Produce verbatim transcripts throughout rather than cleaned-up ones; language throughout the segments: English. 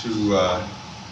to uh,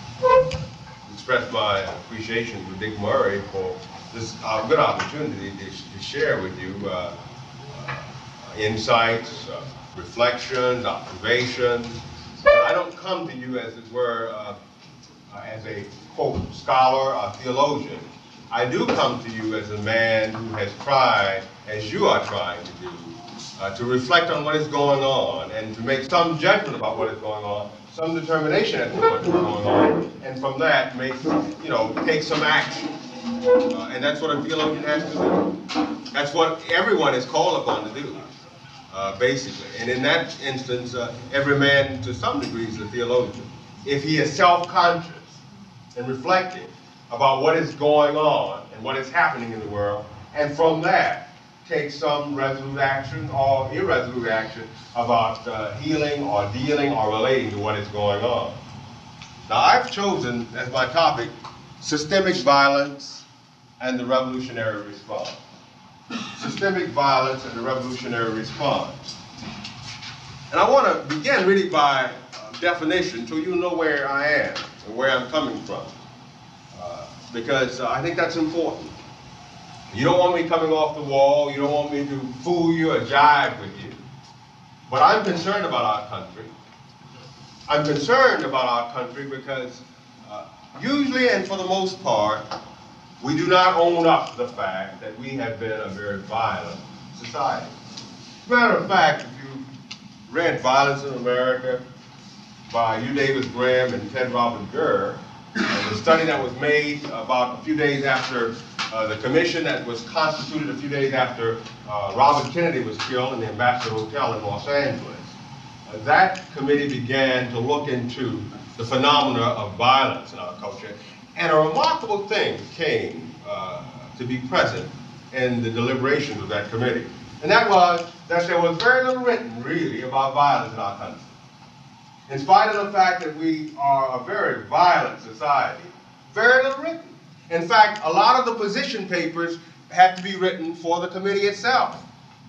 express my appreciation to Dick Murray for this uh, good opportunity to, to share with you uh, uh, insights, uh, reflections, observations. I don't come to you, as it were, uh, uh, as a, quote, scholar or theologian. I do come to you as a man who has tried, as you are trying to do, uh, to reflect on what is going on and to make some judgment about what is going on, some determination as to what's going on, and from that make, you know, take some action. Uh, and that's what a theologian has to do. That's what everyone is called upon to do, uh, basically. And in that instance, uh, every man to some degree is a theologian. If he is self-conscious and reflecting about what is going on and what is happening in the world, and from that, take some resolute action or irresolute action about uh, healing or dealing or relating to what is going on. Now, I've chosen as my topic systemic violence and the revolutionary response. Systemic violence and the revolutionary response. And I want to begin really by uh, definition so you know where I am and where I'm coming from. Uh, because uh, I think that's important. You don't want me coming off the wall, you don't want me to fool you or jive with you. But I'm concerned about our country. I'm concerned about our country because uh, usually and for the most part, we do not own up to the fact that we have been a very violent society. As a matter of fact, if you read Violence in America by U. Davis Graham and Ted Robert Gurr, uh, the study that was made about a few days after uh, the commission that was constituted a few days after uh, Robert Kennedy was killed in the Ambassador Hotel in Los Angeles. Uh, that committee began to look into the phenomena of violence in our culture, and a remarkable thing came uh, to be present in the deliberations of that committee. And that was that there was very little written, really, about violence in our country. In spite of the fact that we are a very violent society, very little written. In fact, a lot of the position papers had to be written for the committee itself.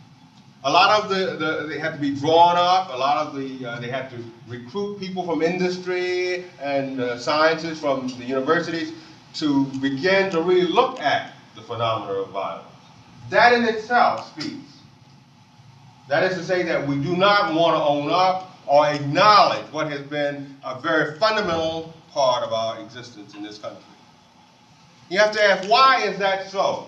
A lot of the, the they had to be drawn up, a lot of the, uh, they had to recruit people from industry and uh, scientists from the universities to begin to really look at the phenomena of violence. That in itself speaks. That is to say that we do not want to own up or acknowledge what has been a very fundamental part of our existence in this country. You have to ask, why is that so?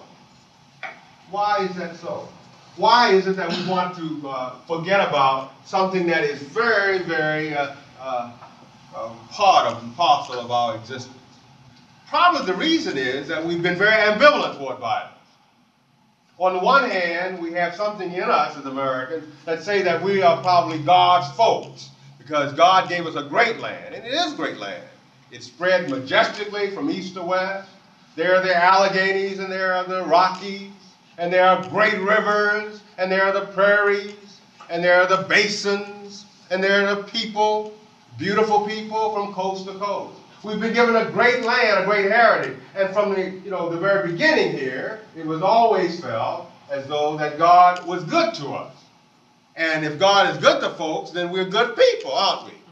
Why is that so? Why is it that we want to uh, forget about something that is very, very uh, uh, uh, part of and parcel of our existence? Probably the reason is that we've been very ambivalent toward violence. On the one hand, we have something in us as Americans that say that we are probably God's folks because God gave us a great land, and it is great land. It's spread majestically from east to west. There are the Alleghenies, and there are the Rockies, and there are great rivers, and there are the prairies, and there are the basins, and there are the people, beautiful people from coast to coast. We've been given a great land, a great heritage, and from the, you know, the very beginning here, it was always felt as though that God was good to us. And if God is good to folks, then we're good people, aren't we?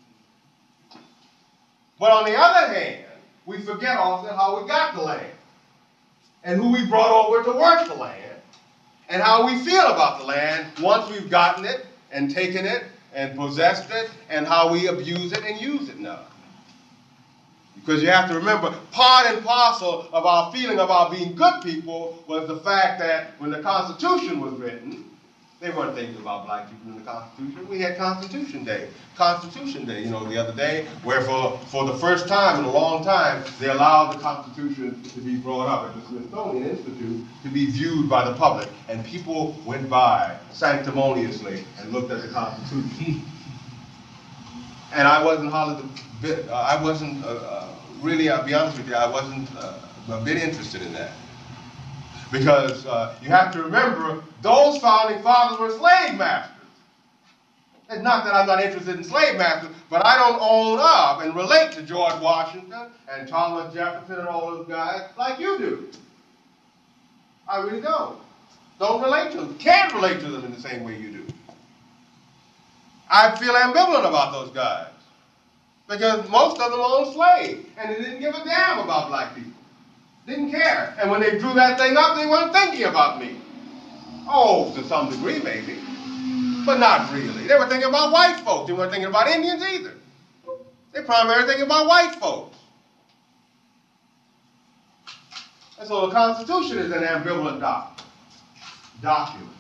But on the other hand, we forget also how we got the land, and who we brought over to work the land, and how we feel about the land once we've gotten it and taken it and possessed it, and how we abuse it and use it now. Because you have to remember, part and parcel of our feeling about being good people was the fact that when the Constitution was written, they weren't thinking about black people in the Constitution. We had Constitution Day. Constitution Day, you know, the other day, where for, for the first time in a long time, they allowed the Constitution to be brought up at the Smithsonian Institute to be viewed by the public. And people went by sanctimoniously and looked at the Constitution. And I wasn't hardly the bit, uh, I wasn't, uh, uh, really, I'll be honest with you, I wasn't uh, a bit interested in that. Because uh, you have to remember, those founding fathers were slave masters. It's not that I'm not interested in slave masters, but I don't own up and relate to George Washington and Thomas Jefferson and all those guys like you do. I really don't. Don't relate to them. Can't relate to them in the same way you do. I feel ambivalent about those guys. because most of them owned slaves, and they didn't give a damn about black people. Didn't care. And when they drew that thing up, they weren't thinking about me. Oh, to some degree, maybe, but not really. They were thinking about white folks. They weren't thinking about Indians either. They're primarily thinking about white folks. And so the Constitution is an ambivalent doc document.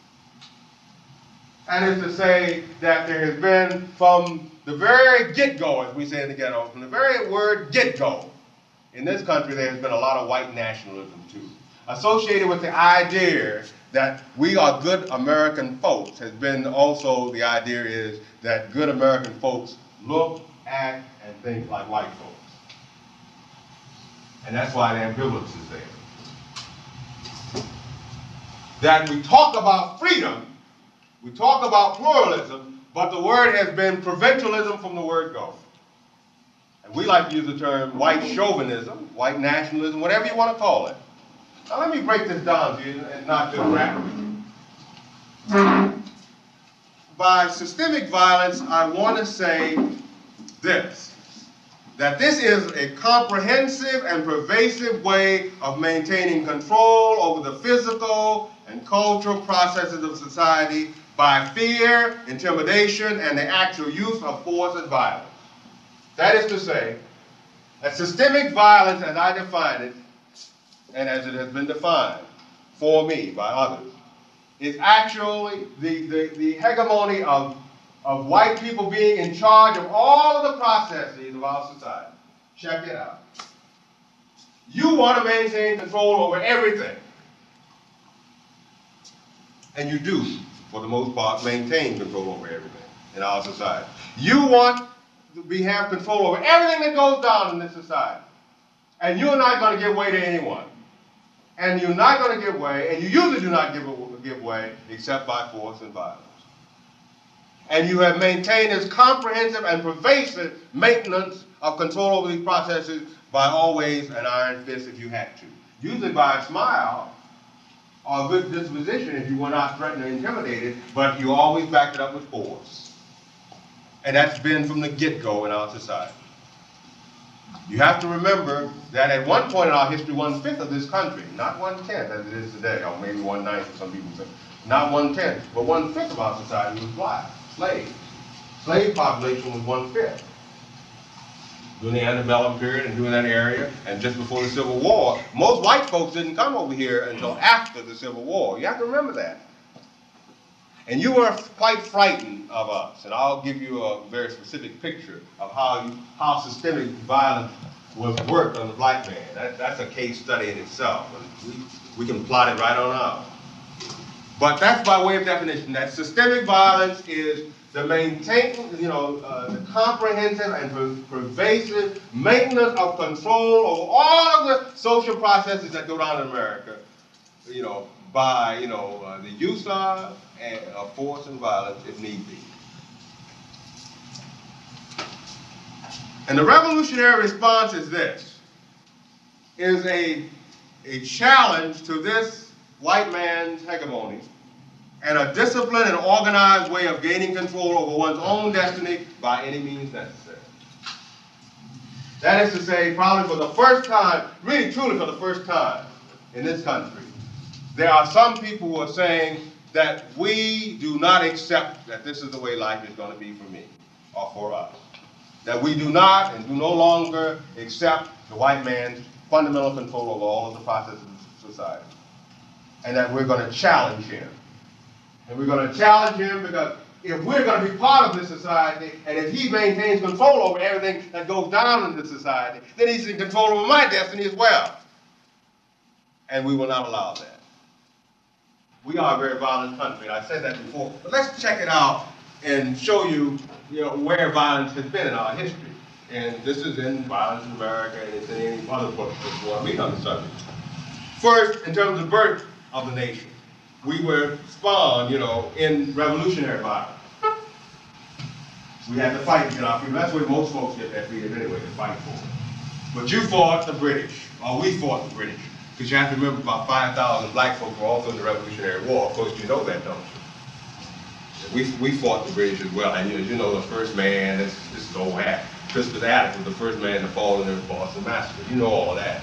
And it's to say that there has been, from the very get-go, as we say in the ghetto, from the very word get-go, in this country there has been a lot of white nationalism too. Associated with the idea that we are good American folks has been also the idea is that good American folks look, act, and think like white folks. And that's why the ambivalence is there. That we talk about freedom, we talk about pluralism, but the word has been provincialism from the word go. And we like to use the term white chauvinism, white nationalism, whatever you want to call it. Now let me break this down to you and not just rap with you. By systemic violence, I want to say this, that this is a comprehensive and pervasive way of maintaining control over the physical and cultural processes of society by fear, intimidation, and the actual use of force and violence. That is to say, that systemic violence, as I define it, and as it has been defined for me by others, is actually the, the, the hegemony of, of white people being in charge of all of the processes of our society. Check it out. You want to maintain control over everything. And you do, for the most part, maintain control over everything in our society. You want to have control over everything that goes down in this society. And you're not going to give way to anyone. And you're not going to give way, and you usually do not give, give way except by force and violence. And you have maintained this comprehensive and pervasive maintenance of control over these processes by always an iron fist if you had to. Usually by a smile or a good disposition if you were not threatened or intimidated, but you always backed it up with force. And that's been from the get-go in our society. You have to remember that at one point in our history, one-fifth of this country, not one-tenth as it is today, or maybe one-ninth for some people say, not one-tenth, but one-fifth of our society was black, slaves. Slave population was one-fifth. During the antebellum period and during that area, and just before the Civil War, most white folks didn't come over here until after the Civil War. You have to remember that. And you were quite frightened of us, and I'll give you a very specific picture of how, you, how systemic violence was worked on the black man. That, that's a case study in itself. We, we can plot it right on out. But that's by way of definition, that systemic violence is the maintain, you know, uh, the comprehensive and per pervasive maintenance of control over all of the social processes that go down in America, you know, by, you know, uh, the use of and, uh, force and violence if need be. And the revolutionary response is this, is a, a challenge to this white man's hegemony and a disciplined and organized way of gaining control over one's own destiny by any means necessary. That is to say, probably for the first time, really truly for the first time in this country, there are some people who are saying that we do not accept that this is the way life is going to be for me or for us. That we do not and do no longer accept the white man's fundamental control over all of the processes of society. And that we're going to challenge him. And we're going to challenge him because if we're going to be part of this society, and if he maintains control over everything that goes down in this society, then he's in control over my destiny as well. And we will not allow that. We are a very violent country, and I said that before. But let's check it out and show you, you know, where violence has been in our history. And this is in Violence in America, and it's in any other book that you want to read on the subject. First, in terms of birth of the nation, we were spawned, you know, in revolutionary violence. We had to fight to get our freedom. That's where most folks get their freedom anyway, to fight for it. But you fought the British, or we fought the British. Because you have to remember about five thousand black folks were also in the Revolutionary War. Of course, you know that, don't you? We, we fought the British as well. And you know, you know the first man, this, this is old hat. Crispus Attucks was the first man to fall in the Boston Massacre. You know all that.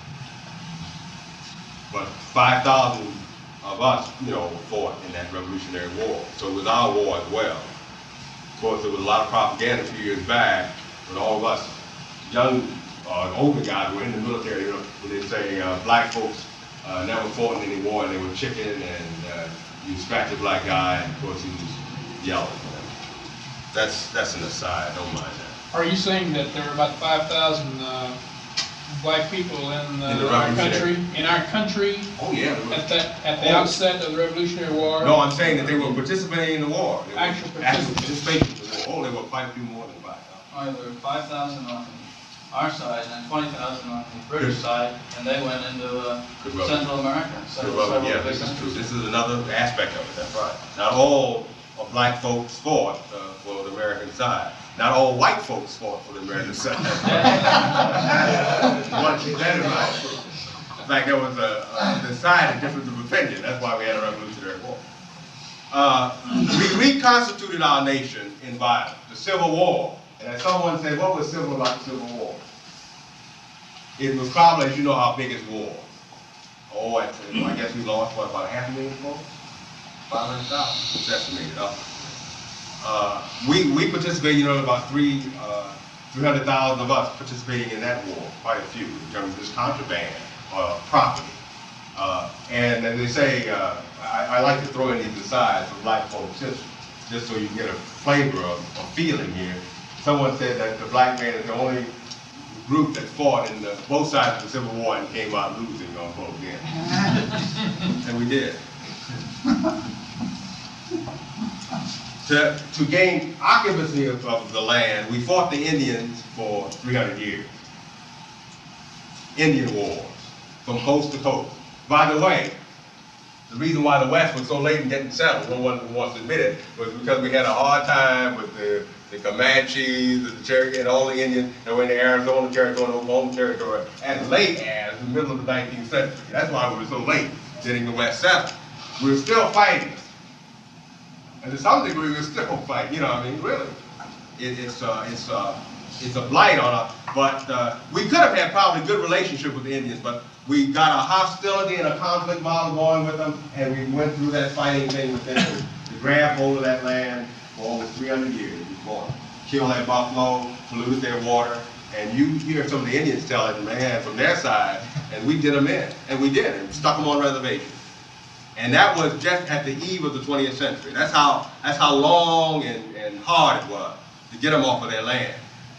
But five thousand of us, you know, fought in that Revolutionary War. So it was our war as well. Of course, there was a lot of propaganda a few years back, but all of us young, uh, older guys were in the military, you know, where they say uh, black folks uh, never fought in any war, and they were chicken, and uh, you scratch a black guy, and of course he was yelling. That's that's an aside. Don't mind that. Are you saying that there are about five thousand uh, black people in, uh, In the our country? In our country? Oh yeah. At the at the Oh. outset of the Revolutionary War? No, I'm saying that they were participating in the war. They were Actual actual participation. participation in the war. Oh, there were quite a few more than five thousand. All right, there were five thousand on our side and twenty thousand on the British side, and they went into uh, Good brother. Central America. So Good brother. Yeah, this is true. This is another aspect of it. That's right. Not all of black folks fought uh, for the American side. Not all white folks fought for the American side. You want to keep that in mind. In fact, there was a, a decided difference of opinion. That's why we had a Revolutionary War. Uh, we reconstituted our nation in violence, the Civil War. And as someone said, what was civil about the Civil War? It was probably, as you know, our biggest war. Oh, I, I guess we lost, what, about a half a million folks? five hundred thousand, it's estimated up. Uh, we, we participated, you know, about three, uh, three hundred thousand of us participating in that war, quite a few, in terms of this contraband, uh, property. Uh, and as they say, uh, I, I like to throw in these asides for black folks, just, just so you can get a flavor of, of feeling here. Someone said that the black man is the only group that fought in the, both sides of the Civil War and came out losing on both ends. And we did. To, to gain occupancy of, of the land, we fought the Indians for three hundred years. Indian wars, from coast to coast. By the way, the reason why the West was so late in getting settled, no one wants to admit it, was because we had a hard time with the, the Comanches, the Cherokee, and all the Indians that were in the Arizona Territory and Oklahoma Territory as late as the middle of the nineteenth century. That's why we were so late getting the West settled. We were still fighting. And to some degree, we're still fighting. You know, I mean, really, it, it's uh, it's uh, it's a blight on us. But uh, we could have had probably a good relationship with the Indians, but we got a hostility and a conflict model going with them, and we went through that fighting thing with them to grab hold of that land for almost three hundred years. We fought, killed that buffalo, polluted their water, and you hear some of the Indians telling, man, from their side, and we did them in, and we did, and stuck them on reservations. And that was just at the eve of the twentieth century. That's how, that's how long and, and hard it was to get them off of their land.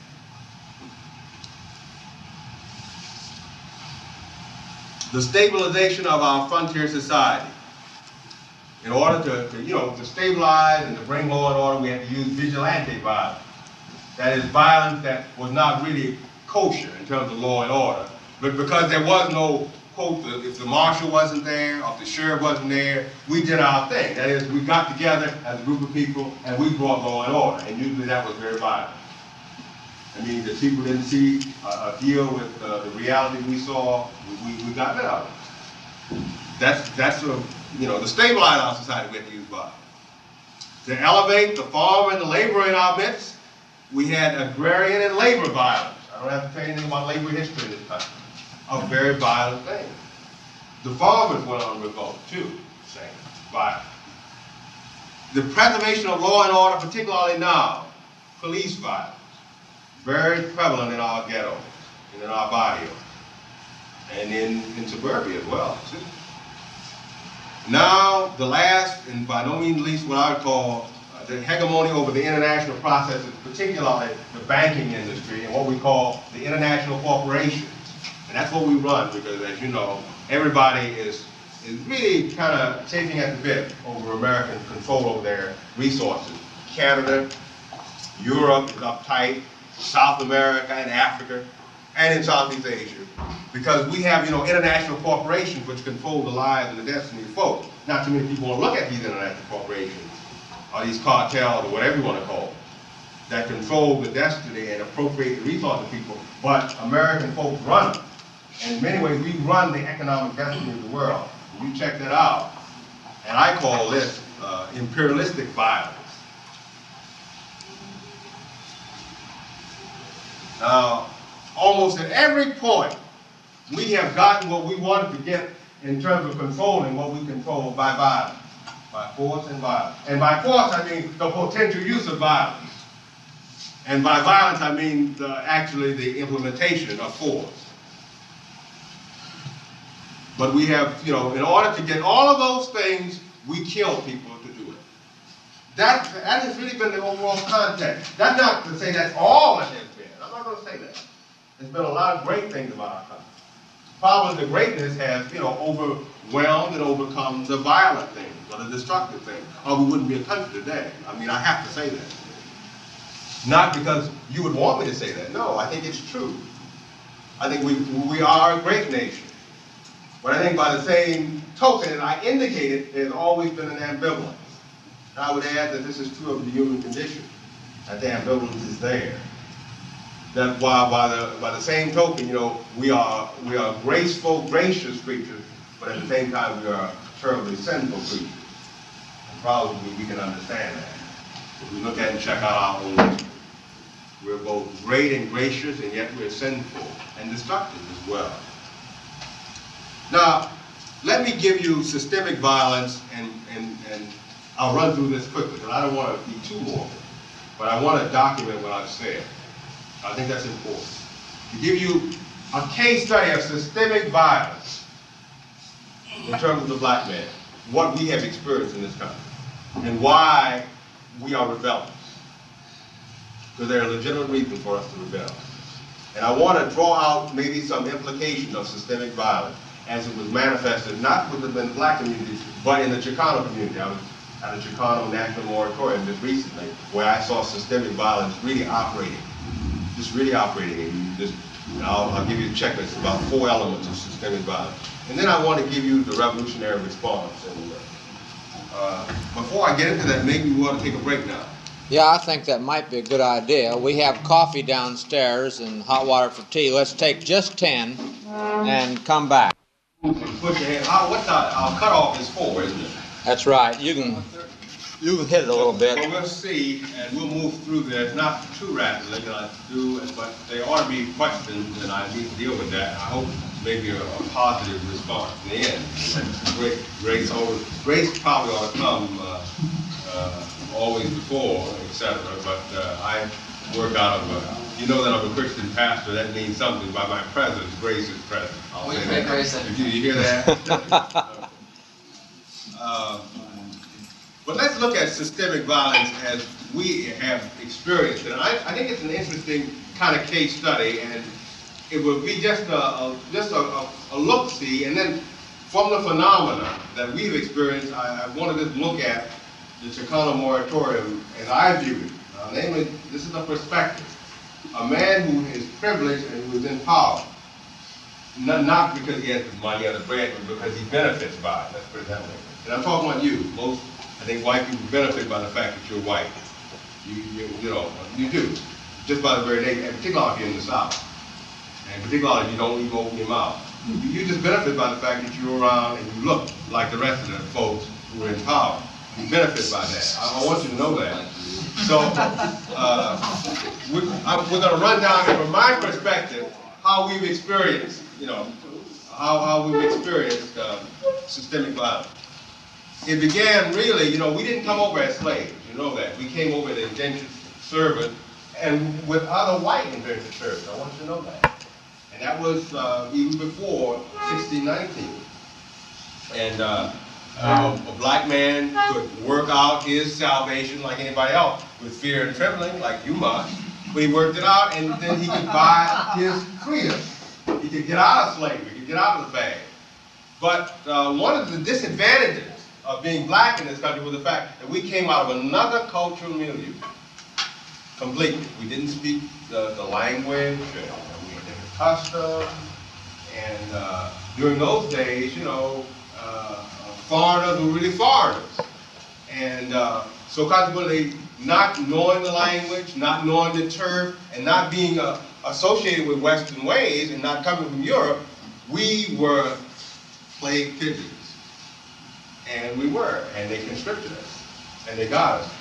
The stabilization of our frontier society. In order to, to, you know, to stabilize and to bring law and order, we had to use vigilante violence. That is violence that was not really kosher in terms of law and order. But because there was no if the marshal wasn't there, or if the sheriff wasn't there, we did our thing. That is, we got together as a group of people and we brought law and order, and usually that was very violent. I mean, the people didn't see uh, a deal with uh, the reality we saw, we, we got rid of it. That's, that's sort of, you know, to stabilize our society, we have to use violence. To elevate the farmer and the laborer in our midst, we had agrarian and labor violence. I don't have to tell you anything about labor history in this country. A very violent thing. The farmers went on revolt too, same, violent. The preservation of law and order, particularly now, police violence, very prevalent in our ghettos and in our barrios, and in, in suburbia as well, too. Now, the last, and by no means least, what I would call uh, the hegemony over the international processes, particularly the banking industry and what we call the international corporations. And that's what we run, because as you know, everybody is, is really kind of chafing at the bit over American control over their resources. Canada, Europe is uptight, South America and Africa, and in Southeast Asia. Because we have, you know, international corporations which control the lives and the destiny of folks. Not too many people want to look at these international corporations, or these cartels, or whatever you want to call them, that control the destiny and appropriate the resources of people, but American folks run them. And in many ways, we run the economic destiny of the world. You check that out. And I call this uh, imperialistic violence. Now, almost at every point, we have gotten what we wanted to get in terms of controlling what we control by violence, by force and violence. And by force, I mean the potential use of violence. And by violence, I mean the, actually the implementation of force. But we have, you know, in order to get all of those things, we kill people to do it. That, that has really been the overall context. That's not to say that's all it has been. I'm not going to say that. There's been a lot of great things about our country. Probably the greatness has, you know, overwhelmed and overcome the violent things or the destructive things, or we wouldn't be a country today. I mean, I have to say that. Not because you would want me to say that. No, I think it's true. I think we, we are a great nation. But I think by the same token, as I indicated, there's always been an ambivalence. And I would add that this is true of the human condition, that the ambivalence is there. That while by the, by the same token, you know, we are, we are graceful, gracious creatures, but at the same time, we are terribly sinful creatures. And probably we can understand that. If we look at and check out our own history, we're both great and gracious, and yet we're sinful and destructive as well. Now, let me give you systemic violence, and, and, and I'll run through this quickly, because I don't want to be too morbid, but I want to document what I've said. I think that's important. To give you a case study of systemic violence in terms of the black man, what we have experienced in this country, and why we are rebellious. Because there are legitimate reasons for us to rebel. And I want to draw out maybe some implication of systemic violence as it was manifested not within the black community, but in the Chicano community. I was at a Chicano National Moratorium just recently, where I saw systemic violence really operating. Just really operating, and you just, and I'll, I'll give you a checklist about four elements of systemic violence. And then I want to give you the revolutionary response. And uh, before I get into that, maybe we ought to take a break now. Yeah, I think that might be a good idea. We have coffee downstairs and hot water for tea. Let's take just ten and come back. Put your hand, oh, what's our, our cutoff is four, isn't it? That's right. You can, you can hit it a little bit. Well, we'll see, and we'll move through this, not too rapidly, like I do, but there ought to be questions, and I need to deal with that. I hope maybe a, a positive response in the end. Great, grace, always, grace probably ought to come uh, uh, always before, et cetera. But uh, I work out of a, you know that I'm a Christian pastor. That means something. By my presence, grace is present. I'll We say pray that. grace. Did you, you hear that? uh, But let's look at systemic violence as we have experienced it. And I, I think it's an interesting kind of case study, and it will be just a, a just a, a, a look-see, and then from the phenomena that we've experienced, I, I wanted to look at the Chicano Moratorium as I view it. Uh, namely, this is a perspective. A man who is privileged and who is in power, not, not because he has the money or the bread, but because he benefits by it. Let's put it that way. And I'm talking about you. Most I think white people benefit by the fact that you're white. You, you, you know, you do. Just by the very nature, and particularly if you're in the South. And particularly if you don't even open your mouth. You, you just benefit by the fact that you're around and you look like the rest of the folks who are in power. You benefit by that. I, I want you to know that. So, uh, we, I, we're going to run down from my perspective how we've experienced, you know, how, how we've experienced uh, systemic violence. It began really, you know, we didn't come over as slaves, you know that. We came over as indentured servants and with other white indentured servants. I want you to know that. And that was uh, even before sixteen nineteen. And uh, uh, a black man could work out his salvation like anybody else with fear and trembling, like you must. But he worked it out, and then he could buy his freedom. He could get out of slavery, he could get out of the bag. But uh, one of the disadvantages of being black in this country was the fact that we came out of another cultural milieu. Completely. We didn't speak the, the language, and we had different customs, and uh, during those days, you know, uh, foreigners were really foreigners. And uh, so consequently, not knowing the language, not knowing the turf, and not being uh, associated with Western ways, and not coming from Europe, we were slave pigeons. And we were, and they constricted us, and they got us.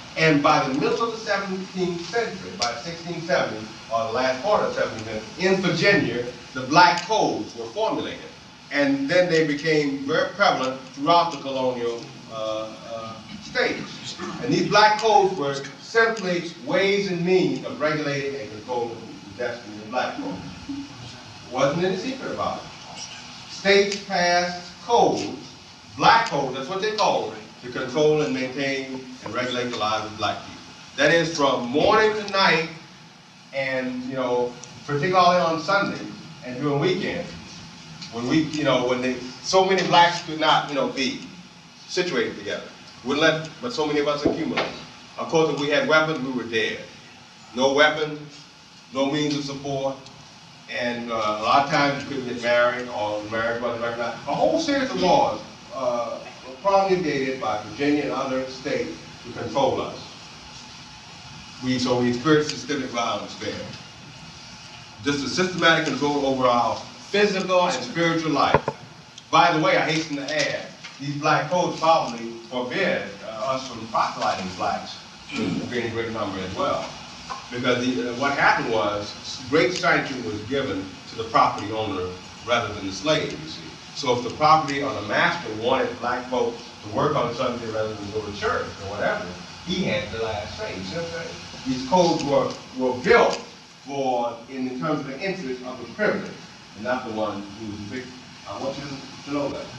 And by the middle of the seventeenth century, by sixteen seventy, or the last part of the seventeenth century, in Virginia, the black codes were formulated. And then they became very prevalent throughout the colonial uh, uh, states. And these black codes were simply ways and means of regulating and controlling the destiny of black folks. Wasn't any secret about it. States passed codes, black codes, that's what they called it, to control and maintain and regulate the lives of black people. That is from morning to night, and you know, particularly on Sunday and during weekends, when we, you know, when they, so many blacks could not, you know, be situated together. Wouldn't let, but so many of us accumulate. Of course, if we had weapons, we were dead. No weapons, no means of support, and uh, a lot of times you couldn't get married, or marriage wasn't recognized. A whole series of laws uh, were promulgated by Virginia and other states to control us. We, so we experienced systemic violence there. Just a systematic control over our physical and spiritual life. By the way, I hasten to add, these black codes probably forbid uh, us from proselyting blacks to a great number as well. Because the, uh, what happened was, great sanction was given to the property owner rather than the slave, you see. So if the property or the master wanted black folks to work on Sunday rather than go to church or whatever, he had the last say. You see what I'm saying? These codes were, were built for, in terms of the interest of the privileged, and not the one who's the victim. I want you to know that.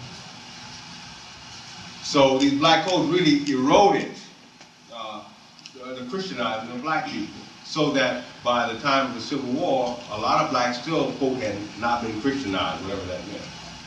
So these black codes really eroded uh, the Christianizing of black people, so that by the time of the Civil War, a lot of blacks still, quote, had not been Christianized, whatever that meant.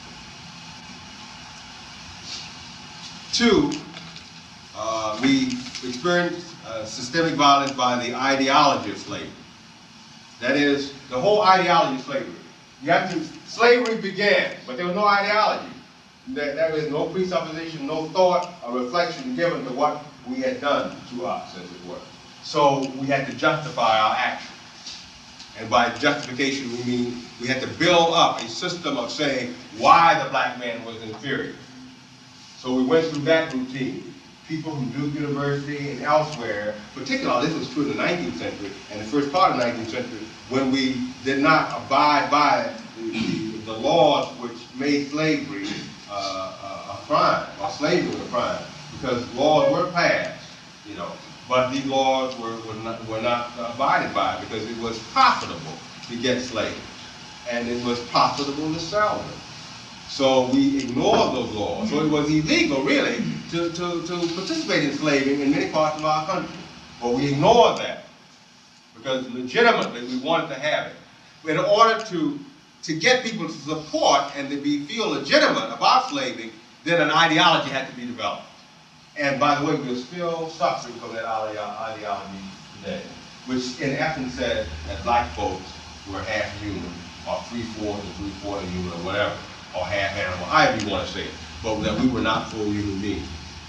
Two, uh, we experienced uh, systemic violence by the ideology of slavery. That is, the whole ideology of slavery. You have to, slavery began, but there was no ideology. There, there was no presupposition, no thought or reflection given to what we had done to us, as it were. So we had to justify our actions. And by justification, we mean we had to build up a system of saying why the black man was inferior. So we went through that routine. People from Duke University and elsewhere, particularly this was true in the nineteenth century and the first part of the nineteenth century, when we did not abide by the, the, the laws which made slavery uh, a crime, or slavery was a crime, because laws were passed, you know, but these laws were, were, not, were not abided by because it was profitable to get slaves, and it was profitable to sell them. So we ignored those laws. So it was illegal, really, to, to, to participate in slavery in many parts of our country. But we ignored that because legitimately we wanted to have it. In order to, to get people to support and to be, feel legitimate about slavery, then an ideology had to be developed. And by the way, we're still suffering from that ideology today, which in essence said that black folks were half human, or three-fourths or three-quarters human, or whatever, or half animal, however you want to say it, but that we were not full human beings.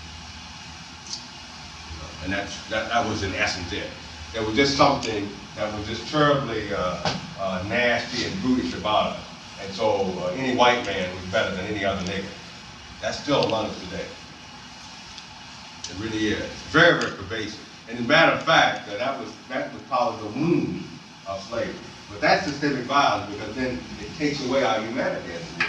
And that's, that, that was in essence it. There was just something that was just terribly uh, uh, nasty and brutish about us. And so uh, any white man was better than any other nigger. That's still among us today. It really is. It's very, very pervasive. And as a matter of fact, uh, that was that was probably the wound of slavery. But that's systemic violence because then it takes away our humanity as it were.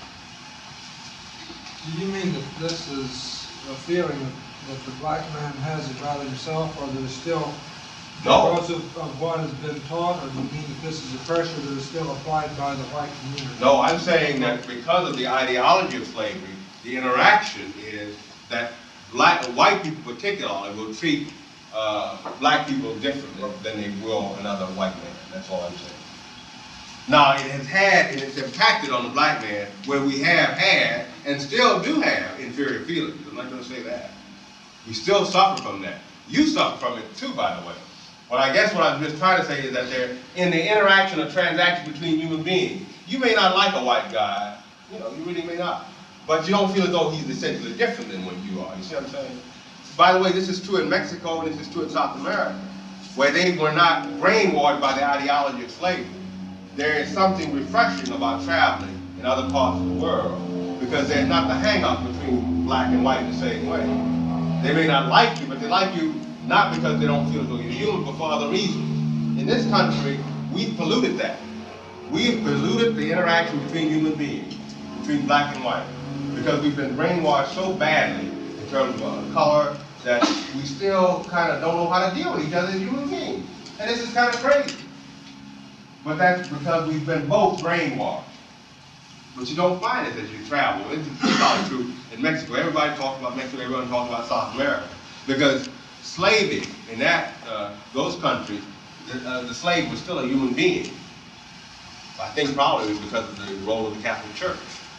Do you mean that this is a feeling that the black man has about himself, or that is still No. because of, of what has been taught, or do you mean that this is a pressure that is still applied by the white community? No, I'm saying that because of the ideology of slavery, the interaction is that black, white people particularly will treat uh, black people differently than they will another white man. That's all I'm saying. Now, it has had, it has impacted on the black man where we have had and still do have inferior feelings. I'm not going to say that. We still suffer from that. You suffer from it too, by the way. But I guess what I'm just trying to say is that they're in the interaction or transaction between human beings. You may not like a white guy, you know, you really may not. But you don't feel as though he's essentially different than what you are. You see what I'm saying? By the way, this is true in Mexico and this is true in South America, where they were not brainwashed by the ideology of slavery. There is something refreshing about traveling in other parts of the world because there's not the hang-up between black and white the same way. They may not like you, but they like you not because they don't feel they're human, but for other reasons. In this country, we've polluted that. We've polluted the interaction between human beings, between black and white, because we've been brainwashed so badly in terms of uh, color that we still kind of don't know how to deal with each other as human beings. And this is kind of crazy. But that's because we've been both brainwashed. But you don't find it as you travel. It's probably true in Mexico. Everybody talks about Mexico, everyone talks about South America. Because slaving in that, uh, those countries, the, uh, the slave was still a human being. I think probably it was because of the role of the Catholic Church.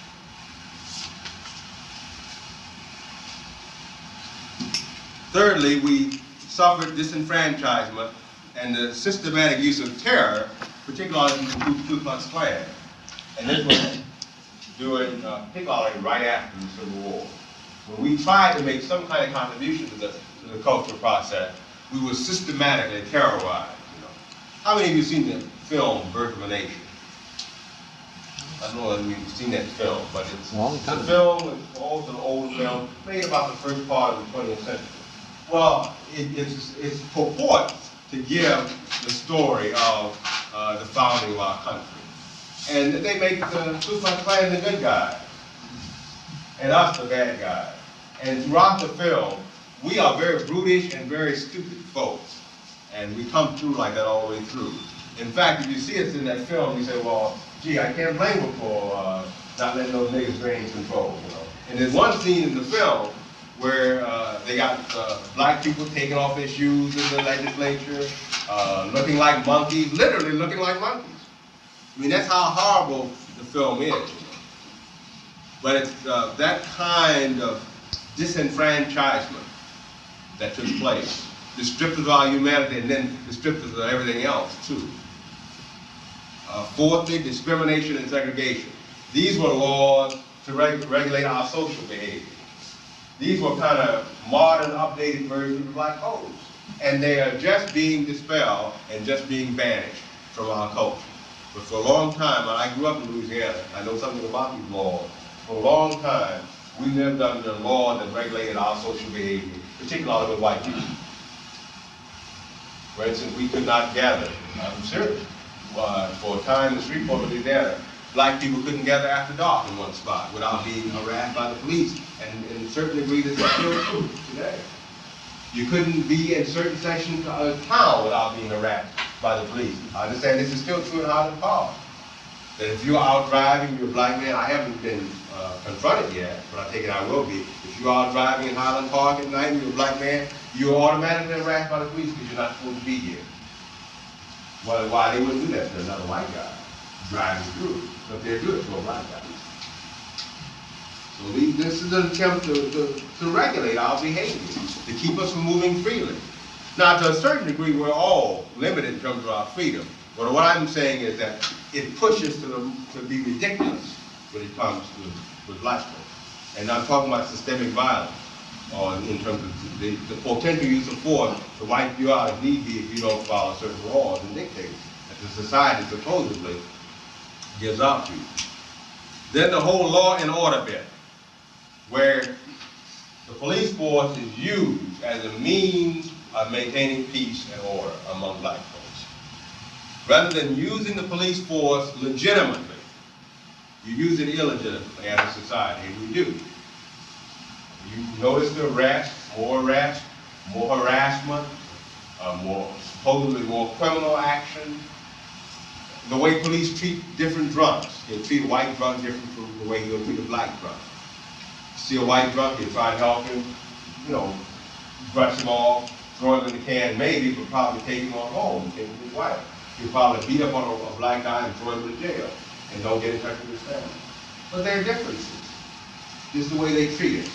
Thirdly, we suffered disenfranchisement and the systematic use of terror, particularly in the Ku Klux Klan. And this was during, uh, particularly right after the Civil War. When we tried to make some kind of contribution to the, to the cultural process, we were systematically terrorized. You know. How many of you have seen the film Birth of a Nation? I don't know whether you've seen that film, but it's, Long it's time. a film, it's also an old film, made about the first part of the twentieth century. Well, it, it's, it's purports to give the story of uh, the founding of our country. And they make the Ku Klux Klan the good guy, and us the bad guy. And throughout the film, we are very brutish and very stupid folks. And we come through like that all the way through. In fact, if you see us in that film, you say, well, gee, I can't blame them for uh, not letting those niggas reign control, you know. And there's one scene in the film where uh, they got uh, black people taking off their shoes in the legislature, uh, looking like monkeys, literally looking like monkeys. I mean, that's how horrible the film is. You know? But it's uh, that kind of disenfranchisement that took place. The stripped of our humanity and then the stripped of everything else, too. Uh, fourthly, discrimination and segregation. These were laws to reg regulate our social behavior. These were kind of modern, updated versions of black codes. And they are just being dispelled and just being banished from our culture. But for a long time, and I grew up in Louisiana, I know something about these laws. For a long time, we lived under a law that regulated our social behavior, particularly with white people. For instance, we could not gather. I'm serious. Uh, for a time in Shreveport, Louisiana, black people couldn't gather after dark in one spot without being harassed by the police. And in a certain degree, this is still true today. You couldn't be in certain sections of town without being harassed by the police. I understand this is still true in Highland Park. That if you're out driving, you're a black man, I haven't been uh, confronted yet, but I take it I will be. If you're out driving in Highland Park at night and you're a black man, you're automatically harassed by the police because you're not supposed to be here. Well, why they wouldn't do that to another white guy driving through, but they're doing it to a black guy. So we, this is an attempt to, to, to regulate our behavior, to keep us from moving freely. Now, to a certain degree, we're all limited in terms of our freedom. But what I'm saying is that it pushes to, the, to be ridiculous when it comes to with black folks. And I'm talking about systemic violence, or in terms of the, the potential use of force to wipe you out if need be if you don't follow certain laws and dictates that the society supposedly gives out to you. Then the whole law and order bit, where the police force is used as a means of maintaining peace and order among black folks. Rather than using the police force legitimately, you use it illegitimately as a society, and we do. You notice the arrests, more arrests, more harassment, uh, more supposedly more criminal action. The way police treat different drunks. They'll treat a white drunk different from the way you'll treat a black drunk. See a white drunk, you try to help him, you know, brush him off, throw him in the can, maybe, but probably take him on home, take him to his wife. You'll probably beat up on a, a black guy and throw him to jail and don't get in touch with his family. But there are differences. Just the way they treat it.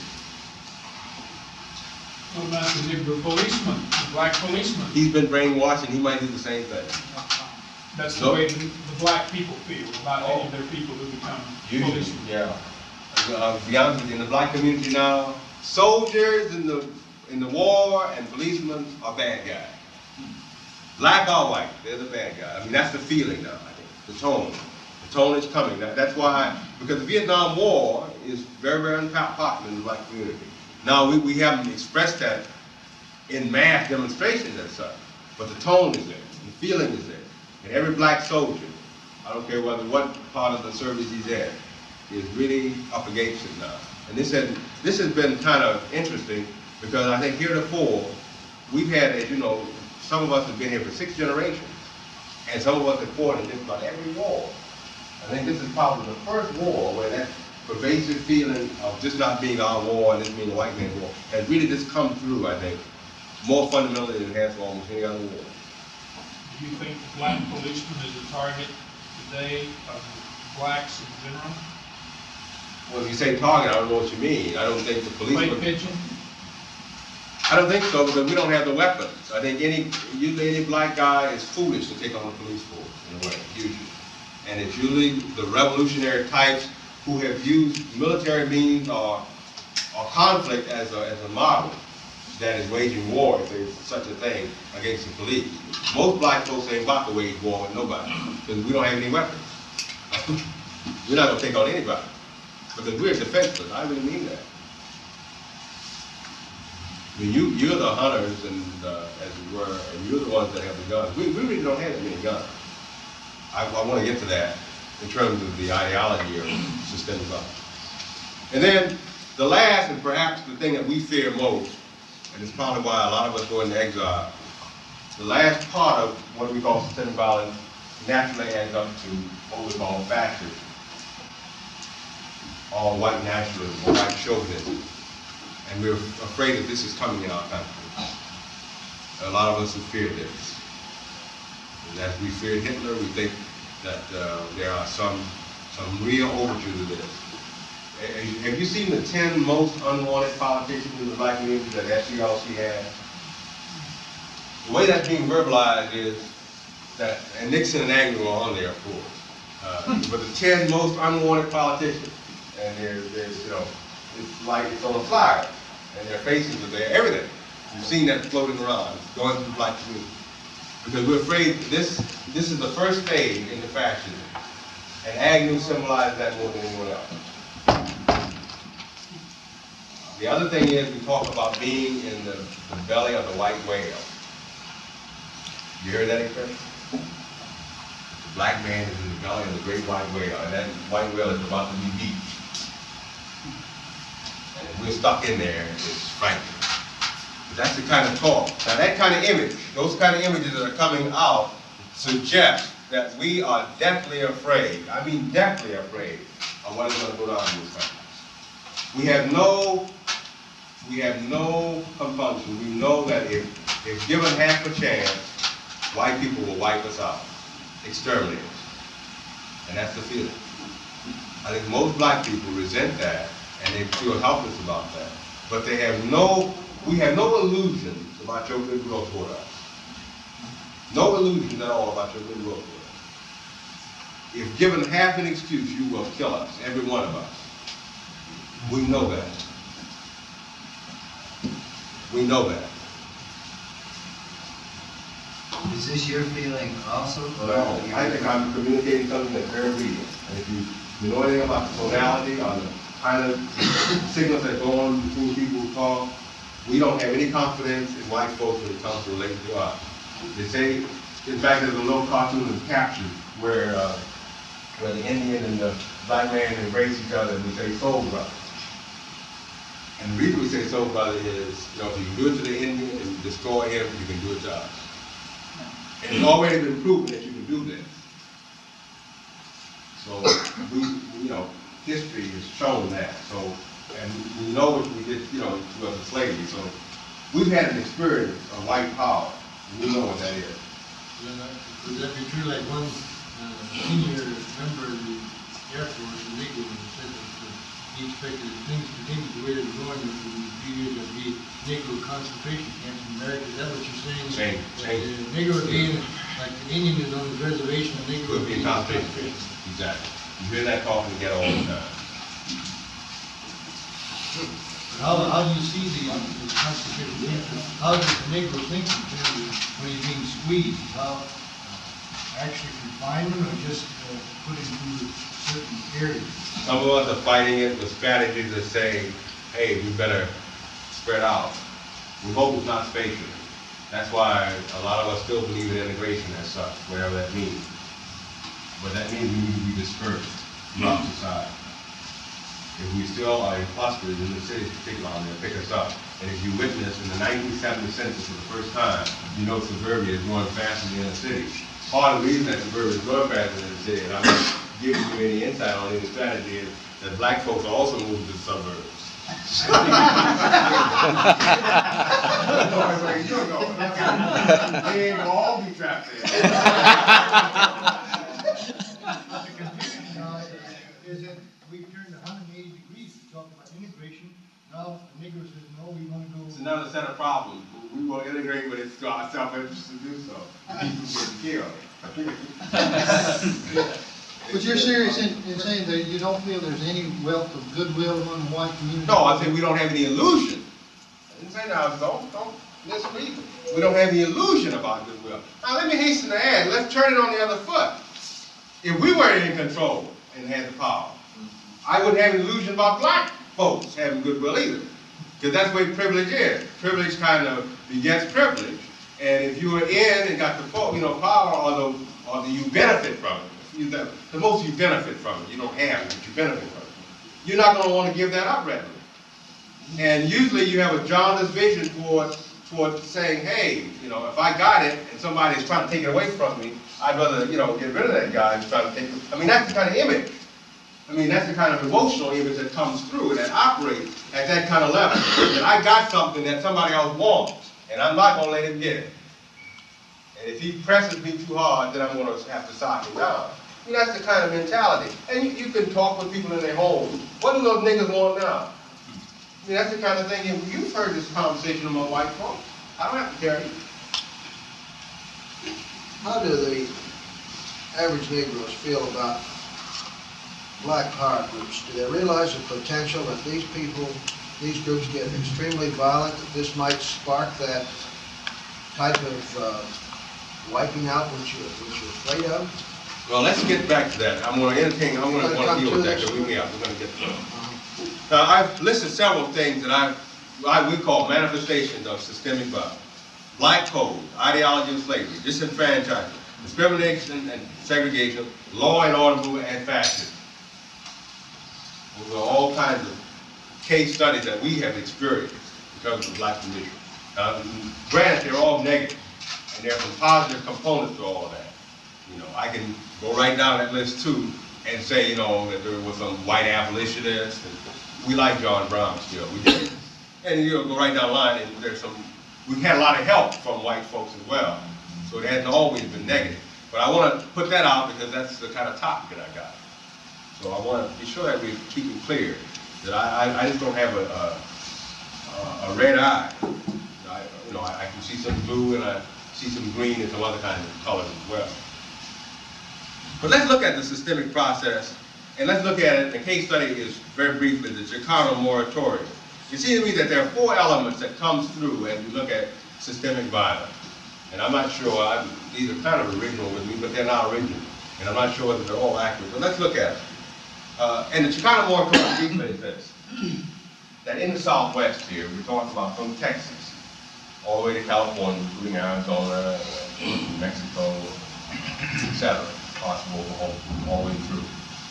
What about the Negro policeman, the black policeman? He's been brainwashed and he might do the same thing. That's the Nope. way the, the black people feel about Oh. any of their people who become Usually, policemen. yeah. Uh, to be honest with you, in the black community now, soldiers in the in the war and policemen are bad guys. Black or white, they're the bad guys. I mean, that's the feeling now, I think, the tone. The tone is coming. That, that's why, because the Vietnam War is very, very unpopular in the black community. Now, we, we haven't expressed that in mass demonstrations as such, but the tone is there, the feeling is there. And every black soldier, I don't care whether what part of the service he's in, is really up against it now. And this has, this has been kind of interesting because I think heretofore, we've had, as you know, some of us have been here for six generations, and some of us have fought in just about every war. I think this is probably the first war where that pervasive feeling of just not being our war and this being a white man's war has really just come through, I think, more fundamentally than it has for almost any other war. Do you think the black policeman is a target today of blacks in general? Well, if you say target, I don't know what you mean. I don't think the police. Play pigeon? I don't think so because we don't have the weapons. I think any, usually any black guy is foolish to take on the police force in a way, usually. And it's usually the revolutionary types who have used military means or, or conflict as a, as a model that is waging war, if there's such a thing, against the police. Most black folks ain't about to wage war with nobody because we don't have any weapons. We're not going to take on anybody because we're defenseless. I really mean that. I mean, you, you're the hunters, and uh, as it were, and you're the ones that have the guns. We, we really don't have that many guns. I, I want to get to that in terms of the ideology of systemic violence. And then the last, and perhaps the thing that we fear most, and it's probably why a lot of us go into exile, the last part of what we call systemic violence naturally ends up to what we call fascism, or white nationalism, or white chauvinism. And we're afraid that this is coming in our country. A lot of us have feared this. And as we feared Hitler, we think that uh, there are some, some real overtures to this. Have you seen the ten most unwanted politicians in the black community that S C L C has? The way that's being verbalized is that, and Nixon and Agnew are on there, of course, uh, but the ten most unwanted politicians, and there's, there's, you know, it's like it's on a flyer, and their faces are there, everything. You've seen that floating around, going through the black community. Because we're afraid this, this is the first phase into fascism, and Agnew symbolized that more than anyone else. The other thing is we talk about being in the, the belly of the white whale. You heard that expression? The black man is in the belly of the great white whale, and that white whale is about to be beat. And if we're stuck in there, it's frightening. But that's the kind of talk. Now that kind of image, those kind of images that are coming out suggest that we are deathly afraid, I mean deathly afraid, of what is going to go down in this country. We have no, we have no compunction. We know that if, if given half a chance, white people will wipe us out, exterminate us. And that's the feeling. I think most black people resent that, and they feel helpless about that. But they have no, we have no illusions about your goodwill toward us. No illusions at all about your goodwill toward us. If given half an excuse, you will kill us, every one of us. We know that. We know that. Is this your feeling also? Or No, I think I'm communicating something that's very real. And if you, you know anything about the tonality or the kind of signals that go on between people who talk, we don't have any confidence in white folks when it comes to relating to us. They say, in fact, there's a little cartoon that's captured where, uh, where the Indian and the black man embrace each other and we say soul brother. And the reason we say soul brother is, you know, if you can do it to the Indian and destroy him, you can do it to us. And it's already been proven that you can do this. So we, you know, history has shown that. So, and we know what we did, you know, to us in slavery. So we've had an experience of white power. And we know what that is. Would that be true? Like one uh, senior member of the Air Force, the Navy, said that uh, he expected if things continued the way they were going, there would be years there'd be Negro concentration camps in America. Is that what you're saying? Same, same. Uh, Negro being like the Indian is on his reservation, and Negro Could be a concentration. Exactly. You hear that talking together all the time. How, how do you see the, the concentration camps? How does the Negro think in terms of when he's being squeezed? How uh, actually confinement or just uh, put into certain areas? Some of us are fighting it with strategies that say, hey, we better spread out. Remote is not spatial. That's why a lot of us still believe in integration as such, whatever that means. But that means we need to be dispersed throughout society. If we still are in clusters in the cities particularly, they'll pick us up. And if you witness in the nineteen seventy census for the first time, you know suburbia is growing faster than the city. Part of the reason that suburbia is growing faster than the city, and I'm not giving you any insight on any strategy, is that black folks are also moving to the suburbs. They ain't gonna all be trapped there. The confusion now is that we turned one hundred eighty degrees to talk about integration. Now the Negro says, no, we want to go. It's another set of problems. We will integrate, but it's to our self-interest to do so. People get killed. But you're serious in, in saying that you don't feel there's any wealth of goodwill among the white community? No, I say we don't have any illusion. I didn't say that. Don't, don't misread me. We don't have any illusion about goodwill. Now let me hasten to add, let's turn it on the other foot. If we were in control and had the power, I wouldn't have an illusion about black folks having goodwill either. Because that's where privilege is. Privilege kind of begets privilege. And if you are in and got the you know, power, or the, or the, you benefit from it. You, the, the most you benefit from it. You don't have it, but you benefit from it. You're not going to want to give that up readily. And usually you have a jaundiced vision toward, toward saying, hey, you know, if I got it and somebody is trying to take it away from me, I'd rather, you know, get rid of that guy who's trying to take it. I mean, that's the kind of image. I mean, that's the kind of emotional image that comes through and that operates at that kind of level. That I got something that somebody else wants, and I'm not going to let him get it. And if he presses me too hard, then I'm going to have to sock him down. I mean, that's the kind of mentality. And you, you can talk with people in their homes. What do those niggas want now? I mean, that's the kind of thing, you've heard this conversation among white folks. I don't have to tell you. How do the average Negroes feel about black power groups? Do they realize the potential that these people, these groups get extremely violent, that this might spark that type of uh, wiping out which you're, which you're afraid of? Well, let's get back to that. I'm going to entertain, I'm going to want to deal with that because we, yeah, we're going to get to that. Now, I've listed several things that I, I would call manifestations of systemic violence. Black code, ideology of slavery, disenfranchisement, discrimination and segregation, law and order movement, and fascism. Those are all kinds of case studies that we have experienced because of the black condition. Uh, granted, they're all negative, and there are some positive components to all of that. You know, I can go right down that list too and say, you know, that there was some white abolitionists, and we like John Brown still, we did. And you know, go right down the line, and there's some, we've had a lot of help from white folks as well, so it hasn't always been negative. But I want to put that out because that's the kind of topic that I got. So I want to be sure that we keep it clear that I, I, I just don't have a, a, a red eye. I, you know, I, I can see some blue and I see some green and some other kinds of colors as well. But let's look at the systemic process, and let's look at it. The case study is very briefly the Chicano moratorium. You see to me that there are four elements that comes through as we look at systemic violence. And I'm not sure, I'm, these are kind of original with me, but they're not original. And I'm not sure whether they're all accurate, but let's look at it. Uh, and the Chicano moratorium briefly is this, that in the Southwest here, we're talking about from Texas, all the way to California, including Arizona, Mexico, et cetera, possible all, all the way through.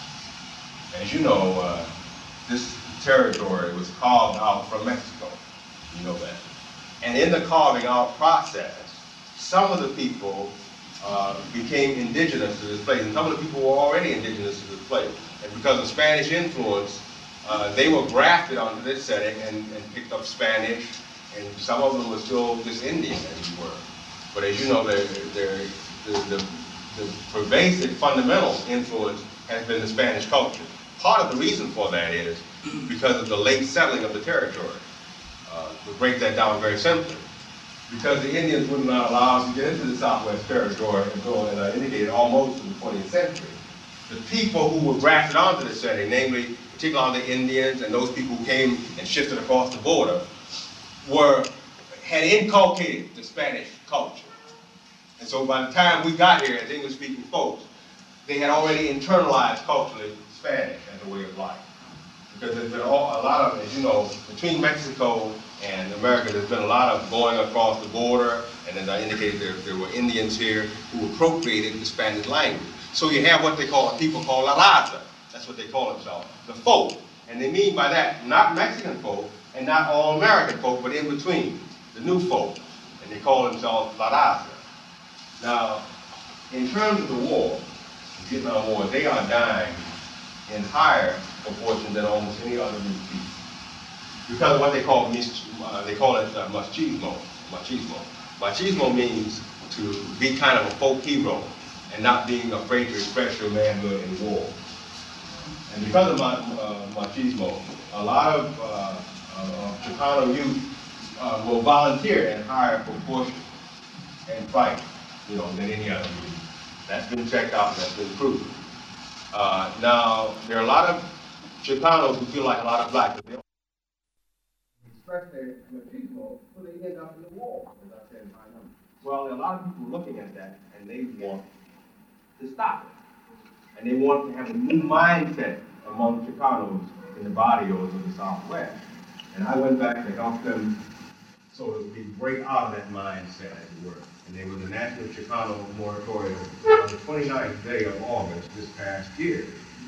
As you know, uh, this territory was carved out from Mexico. You know that. And in the carving out process, some of the people uh, became indigenous to this place, and some of the people were already indigenous to this place. And because of Spanish influence, uh, they were grafted onto this setting and, and picked up Spanish, and some of them were still just Indian, as you were. But as you know, they're, they're, the, the, the pervasive fundamental influence has been the Spanish culture. Part of the reason for that is because of the late settling of the territory. Uh, to break that down very simply, because the Indians would not allow us to get into the Southwest territory until, as I indicated, almost in the twentieth century. The people who were grafted onto the setting, namely, particularly the Indians and those people who came and shifted across the border, were, had inculcated the Spanish culture. And so by the time we got here as English-speaking folks, they had already internalized culturally Spanish as a way of life. Because there's been all, a lot of, as you know, between Mexico And America, there's been a lot of going across the border, and as I indicated, there, there were Indians here who appropriated the Spanish language. So you have what they call, people call La Raza. That's what they call themselves, the folk. And they mean by that, not Mexican folk, and not all American folk, but in between, the new folk. And they call themselves La Raza. Now, in terms of the war, the Vietnam War, they are dying in higher proportion than almost any other group of people. Because of what they call, uh, they call it uh, machismo, machismo. Machismo means to be kind of a folk hero and not being afraid to express your manhood in war. And because of uh, machismo, a lot of, uh, of Chicano youth uh, will volunteer in higher proportion and fight, you know, than any other group. That's been checked out and that's been proven. Uh, now, there are a lot of Chicanos who feel like a lot of blacks. They express their machismo, so they end up in the war, as I said in my number. Well, there are a lot of people looking at that, and they want to stop it. And they want to have a new mindset among Chicanos in the barrios of the Southwest. And I went back to help them, so to speak, break out of that mindset, as it were. And they were the National Chicano Moratorium on the twenty-ninth day of August this past year.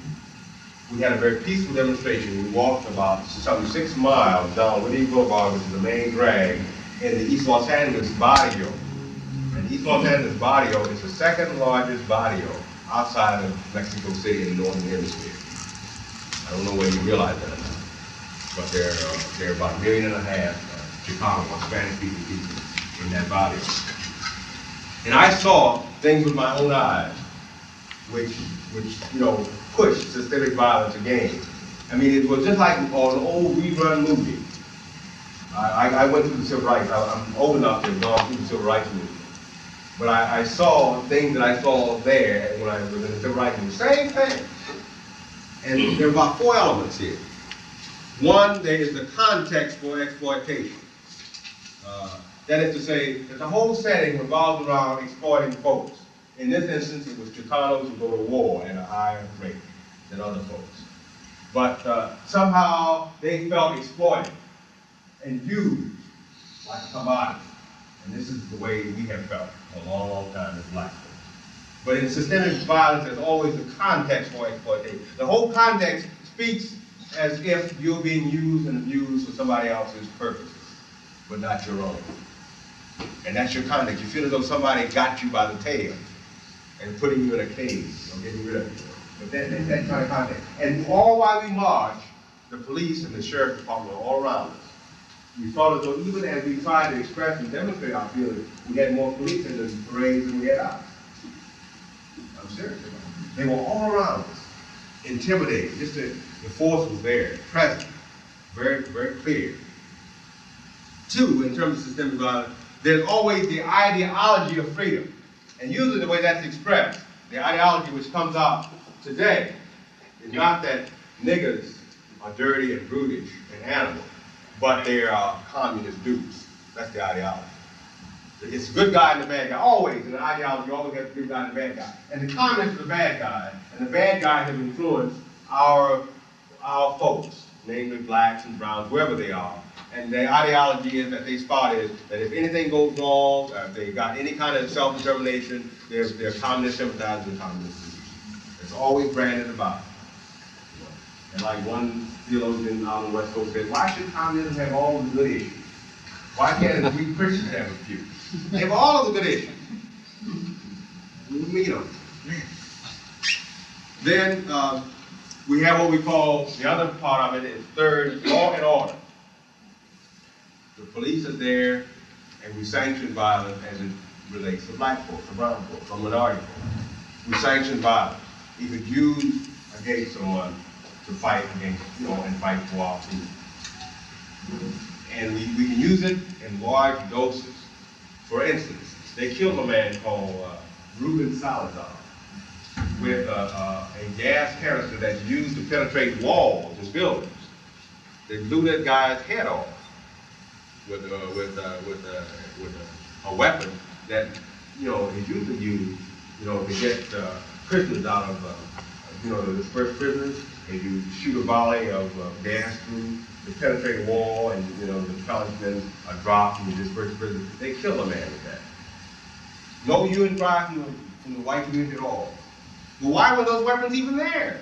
We had a very peaceful demonstration. We walked about some six miles down Whitney Boulevard, which is the main drag, in the East Los Angeles barrio. And East Los Angeles barrio is the second largest barrio outside of Mexico City in the Northern Hemisphere. I don't know whether you realize that or not, but there, uh, there are about a million and a half uh, Chicano or Spanish-speaking people in that barrio. And I saw things with my own eyes, which, which you know, pushed systemic violence again. I mean, it was just like an old rerun movie. I, I went through the civil rights. I, I'm old enough to have gone through the civil rights movement. But I, I saw things that I saw there when I was in the civil rights movement. Same thing. And there are about four elements here. One, there is the context for exploitation. Uh, that is to say, that the whole setting revolves around exploiting folks. In this instance, it was Chicanos who go to war at a higher rate than other folks. But uh, somehow they felt exploited and used like a commodity. And this is the way we have felt for a long, long time as black folks. But in systemic violence, there's always the context for exploitation. The whole context speaks as if you're being used and abused for somebody else's purposes, but not your own. And that's your context. You feel as though somebody got you by the tail and putting you in a cage or getting rid of you. But that, that, that kind of context. And all while we marched, the police and the sheriff department were all around us. We felt as though even as we tried to express and demonstrate our feelings, we had more police in the parades than we had out. I'm serious about it. They were all around us, intimidating. Just the, the force was there, present, very, very clear. Two, in terms of systemic violence, there's always the ideology of freedom. And usually the way that's expressed, the ideology which comes out today, is not that niggers are dirty and brutish and animal, but they are communist dupes. That's the ideology. It's the good guy and the bad guy. Always in the ideology, you always have the good guy and the bad guy. And the communists are the bad guy, and the bad guys have influenced our, our folks, namely blacks and browns, wherever they are. And the ideology is that they spot is that if anything goes wrong, uh, if they got any kind of self-determination, they're, they're communist sympathizers and communist leaders. It's always branded about it. You know? And like one theologian out on the West Coast said, why should communism have all the good issues? Why can't we Christians have a few? They have all of the good issues. We meet them. Then uh, we have what we call, the other part of it is third, law and order. The police are there, and we sanction violence as it relates to black folks, to brown folks, or minority folks. We sanction violence, if it's used against someone to fight against, you know, and fight for our freedom. And we, we can use it in large doses. For instance, they killed a man called uh, Ruben Salazar with uh, uh, a gas canister that's used to penetrate walls and buildings. They blew that guy's head off with uh, with uh, with uh, with a, a weapon that, you know, is usually used, you know, to get uh, prisoners out of uh, you know, the dispersed prisoners, and you shoot a volley of uh, gas through the penetrating wall, and, you know, the pellets then are dropped and you disperse prisoners. They kill a man with that. No hue and cry from the, from the white community at all. But why were those weapons even there?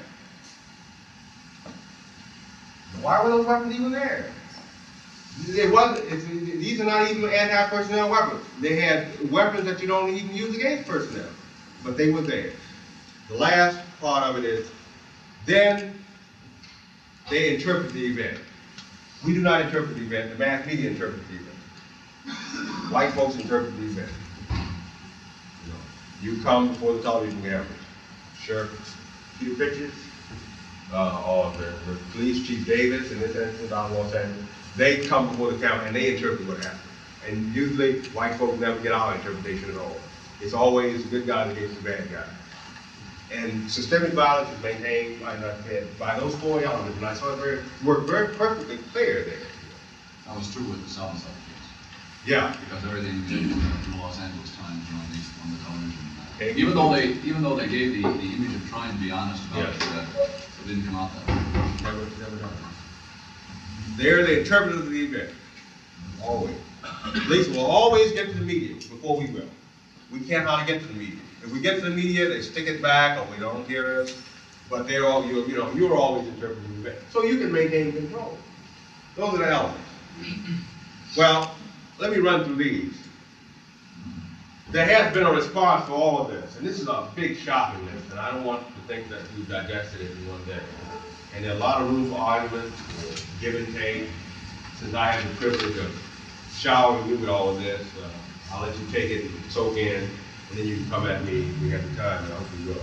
Why were those weapons even there? It wasn't, it's, these are not even anti-personnel weapons. They had weapons that you don't even use against personnel, but they were there. The last part of it is, then they interpret the event. We do not interpret the event, the mass media interprets the event. White folks interpret the event. You know, you come before the television cameras, sheriff, see the pictures, uh, or the, the police chief Davis in this instance out of Los Angeles. They come before the camera and they interpret what happened. And usually, white folks never get our interpretation at all. It's always the good guys against the bad guys. And systemic violence is maintained, like I said, by those four elements, and I saw it very, work very perfectly clear there. That was true with the Southern Side case. Yeah. Because everything did in the Los Angeles Times, you know, at least on the television. Okay. Even though they, even though they gave the, the image of trying to be honest about Yes. it, uh, it didn't come out that way. Never, never done. They're the interpreters of the event. Always. Police will always get to the media before we will. We can't hardly get to the media. If we get to the media, they stick it back or we don't hear us. But they're all, you you know, you're always interpreting the event. So you can maintain control. Those are the elements. Well, let me run through these. There has been a response to all of this, and this is a big shopping list, and I don't want to think that we've digested it in one day. And there are a lot of room for argument, give and take. Since I have the privilege of showering you with all of this, uh, I'll let you take it and soak in, and then you can come at me when we have the time, and I hope you will.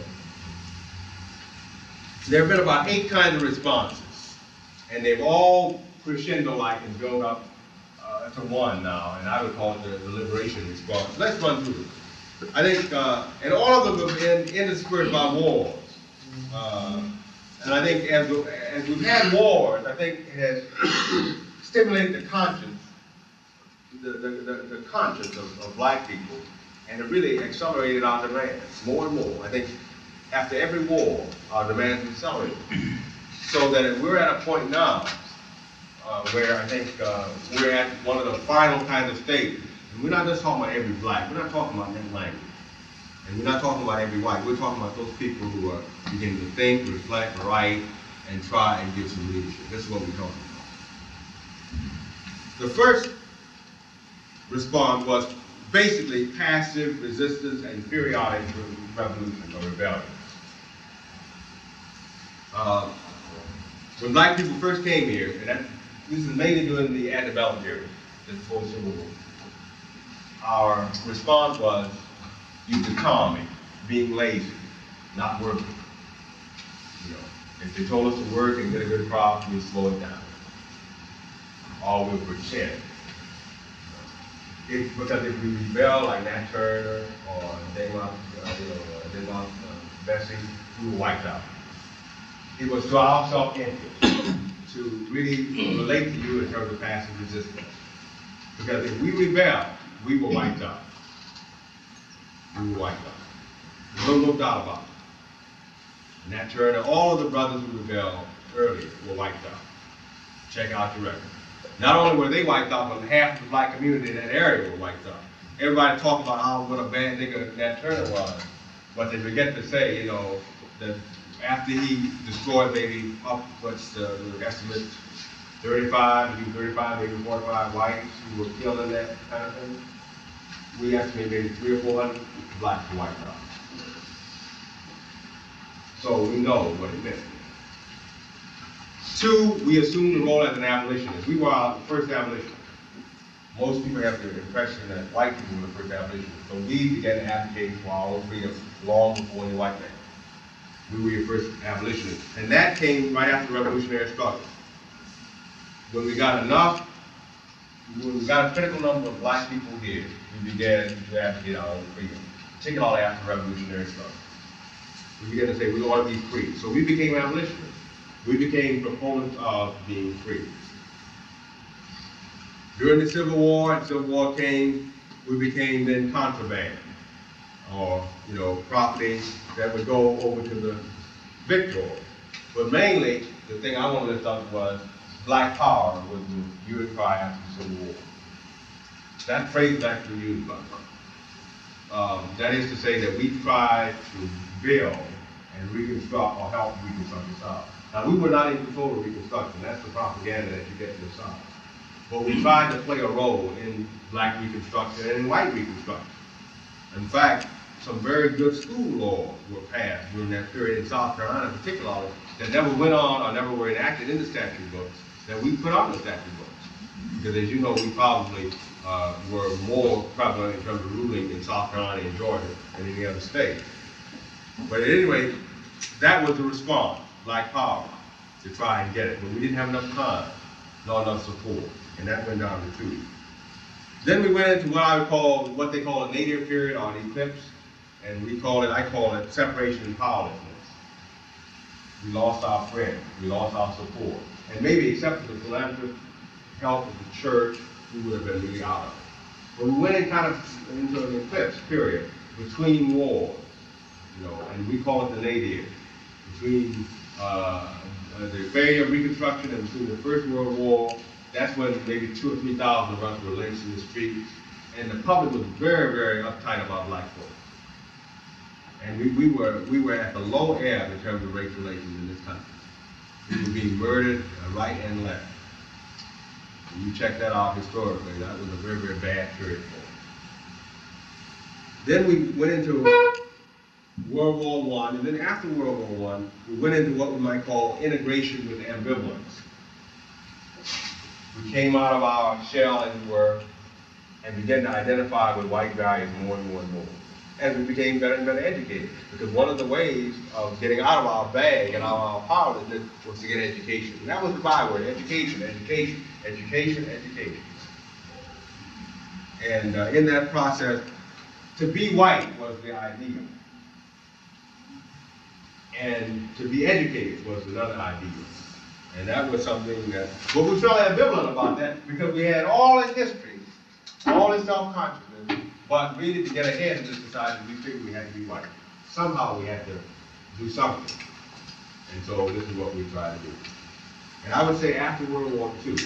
There have been about eight kinds of responses, and they've all crescendo-like and built up uh, to one now, and I would call it the, the liberation response. Let's run through it. I think, uh, and all of them have been interspersed by wars. Uh, and I think as, as we've had wars, I think it has stimulated the conscience, the, the, the, the conscience of, of black people, and it really accelerated our demands more and more. I think after every war, our demands accelerated. So that we're at a point now uh, where I think uh, we're at one of the final kinds of states. And we're not just talking about every black, we're not talking about that language. And we're not talking about every white, we're talking about those people who are beginning to think, reflect, write, and try and give some leadership. This is what we're talking about. The first response was basically passive resistance and periodic revolution or rebellion. Uh, when black people first came here, and that, this is mainly during the antebellum period, just before the Civil War, our response was, use the economy, being lazy, not working. You know, if they told us to work and get a good crop, we'd slow it down. Or we'll pretend. If, because if we rebel like Nat Turner or Demont, uh, you know, uh, Demont uh, Bessie, we were wiped out. It was to our self-interest to really relate to you in terms of passive resistance. Because if we rebel, we were wiped out. We were wiped out. No, no doubt about it. Nat Turner, all of the brothers who rebelled earlier were wiped out. Check out your record. Not only were they wiped out, but half of the black community in that area were wiped out. Everybody talked about how what a bad nigga Nat Turner was, but they forget to say, you know, that after he destroyed maybe up, what's the, the estimate, thirty-five, maybe thirty-five, maybe forty-five whites who were killed in that kind of thing, we estimate maybe three or four hundred blacks were wiped out. So we know what it meant. Two, we assumed the role as an abolitionist. We were our first abolitionists. Most people have the impression that white people were the first abolitionists. So we began to advocate for our own freedom long before any white man. We were your first abolitionists. And that came right after the Revolutionary struggle. When we got enough, when we got a critical number of black people here, we began to advocate our own freedom, particularly after the Revolutionary struggle. We began to say we want to be free. So we became abolitionists. We became proponents of being free. During the Civil War, and Civil War came, we became then contraband, or, you know, property that would go over to the victor. But mainly, the thing I want to lift up was black power was the U S cry after the Civil War. That phrase is actually used by her. Um, that is to say that we tried to build and reconstruct or help reconstruct the South. Now, we were not in control of Reconstruction. That's the propaganda that you get in the South. But we tried to play a role in black Reconstruction and in white Reconstruction. In fact, some very good school laws were passed during that period in South Carolina, particularly, that never went on or never were enacted in the statute books that we put on the statute books. Because as you know, we probably uh, were more prevalent in terms of ruling in South Carolina and Georgia than any other state. But at any rate, that was the response, black power, to try and get it. But we didn't have enough time, nor enough support, and that went down the tube. Then we went into what I would call, what they call a nadir period or an eclipse, and we call it, I call it separation and powerlessness. We lost our friends, we lost our support, and maybe except for the philanthropy, help of the church, we would have been really out of it. But we went in kind of into an eclipse period between wars, you know, and we call it the nadir, between uh, the failure of Reconstruction and between the First World War. That's when maybe two or three thousand of us were lynched in the streets, and the public was very, very uptight about black folks. And we, we were we were at the low ebb in terms of race relations in this country. We were being murdered uh, right and left. And you check that out historically, that was a very, very bad period for us. Then we went into World War One, and then after World War One, we went into what we might call integration with ambivalence. We came out of our shell, as it were, and began to identify with white values more and more and more, as we became better and better educated. Because one of the ways of getting out of our bag and out of our powerlessness was to get education. And that was the byword, education, education, education, education. And uh, in that process, to be white was the ideal. And to be educated was another ideal. And that was something that, but we felt ambivalent about that because we had all this history, all this self-consciousness, but really to get ahead in this society, we figured we had to be white. Somehow we had to do something. And so this is what we tried to do. And I would say after World War Two,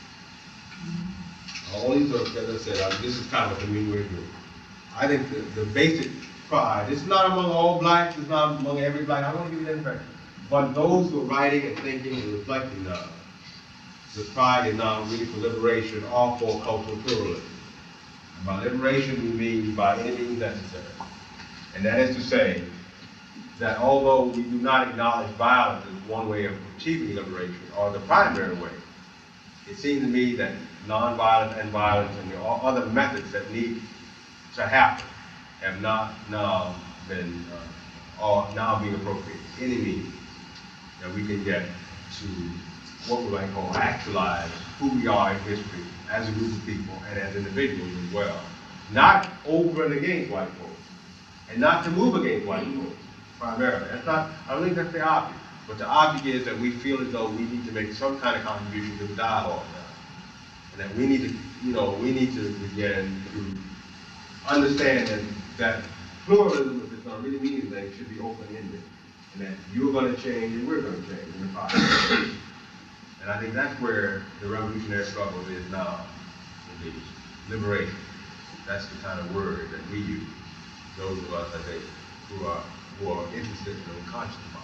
all these are, as I said, I, this is kind of a community group. I think the, the basic pride, it's not among all blacks, it's not among every black, I don't want to give you that impression. But those who are writing and thinking and reflecting now, the pride is now really for liberation or for cultural pluralism. And by liberation we mean by any means necessary. And that is to say that although we do not acknowledge violence as one way of achieving liberation or the primary way, it seems to me that nonviolence and violence and the other methods that need to happen have not now been, uh, or now being appropriated, any means that we can get to what we might call actualize who we are in history as a group of people and as individuals as well. Not over and against white folks, and not to move against white folks, primarily. That's not, I don't think that's the object, but the object is that we feel as though we need to make some kind of contribution to the dialogue now. And that we need to, you know, we need to begin to understand that, that pluralism, if it's going to really mean anything, should be open-ended. And that you're going to change and we're going to change in the process. And I think that's where the revolutionary struggle is now, indeed. Liberation. That's the kind of word that we use. Those of us, I think, who are, who are interested and conscious about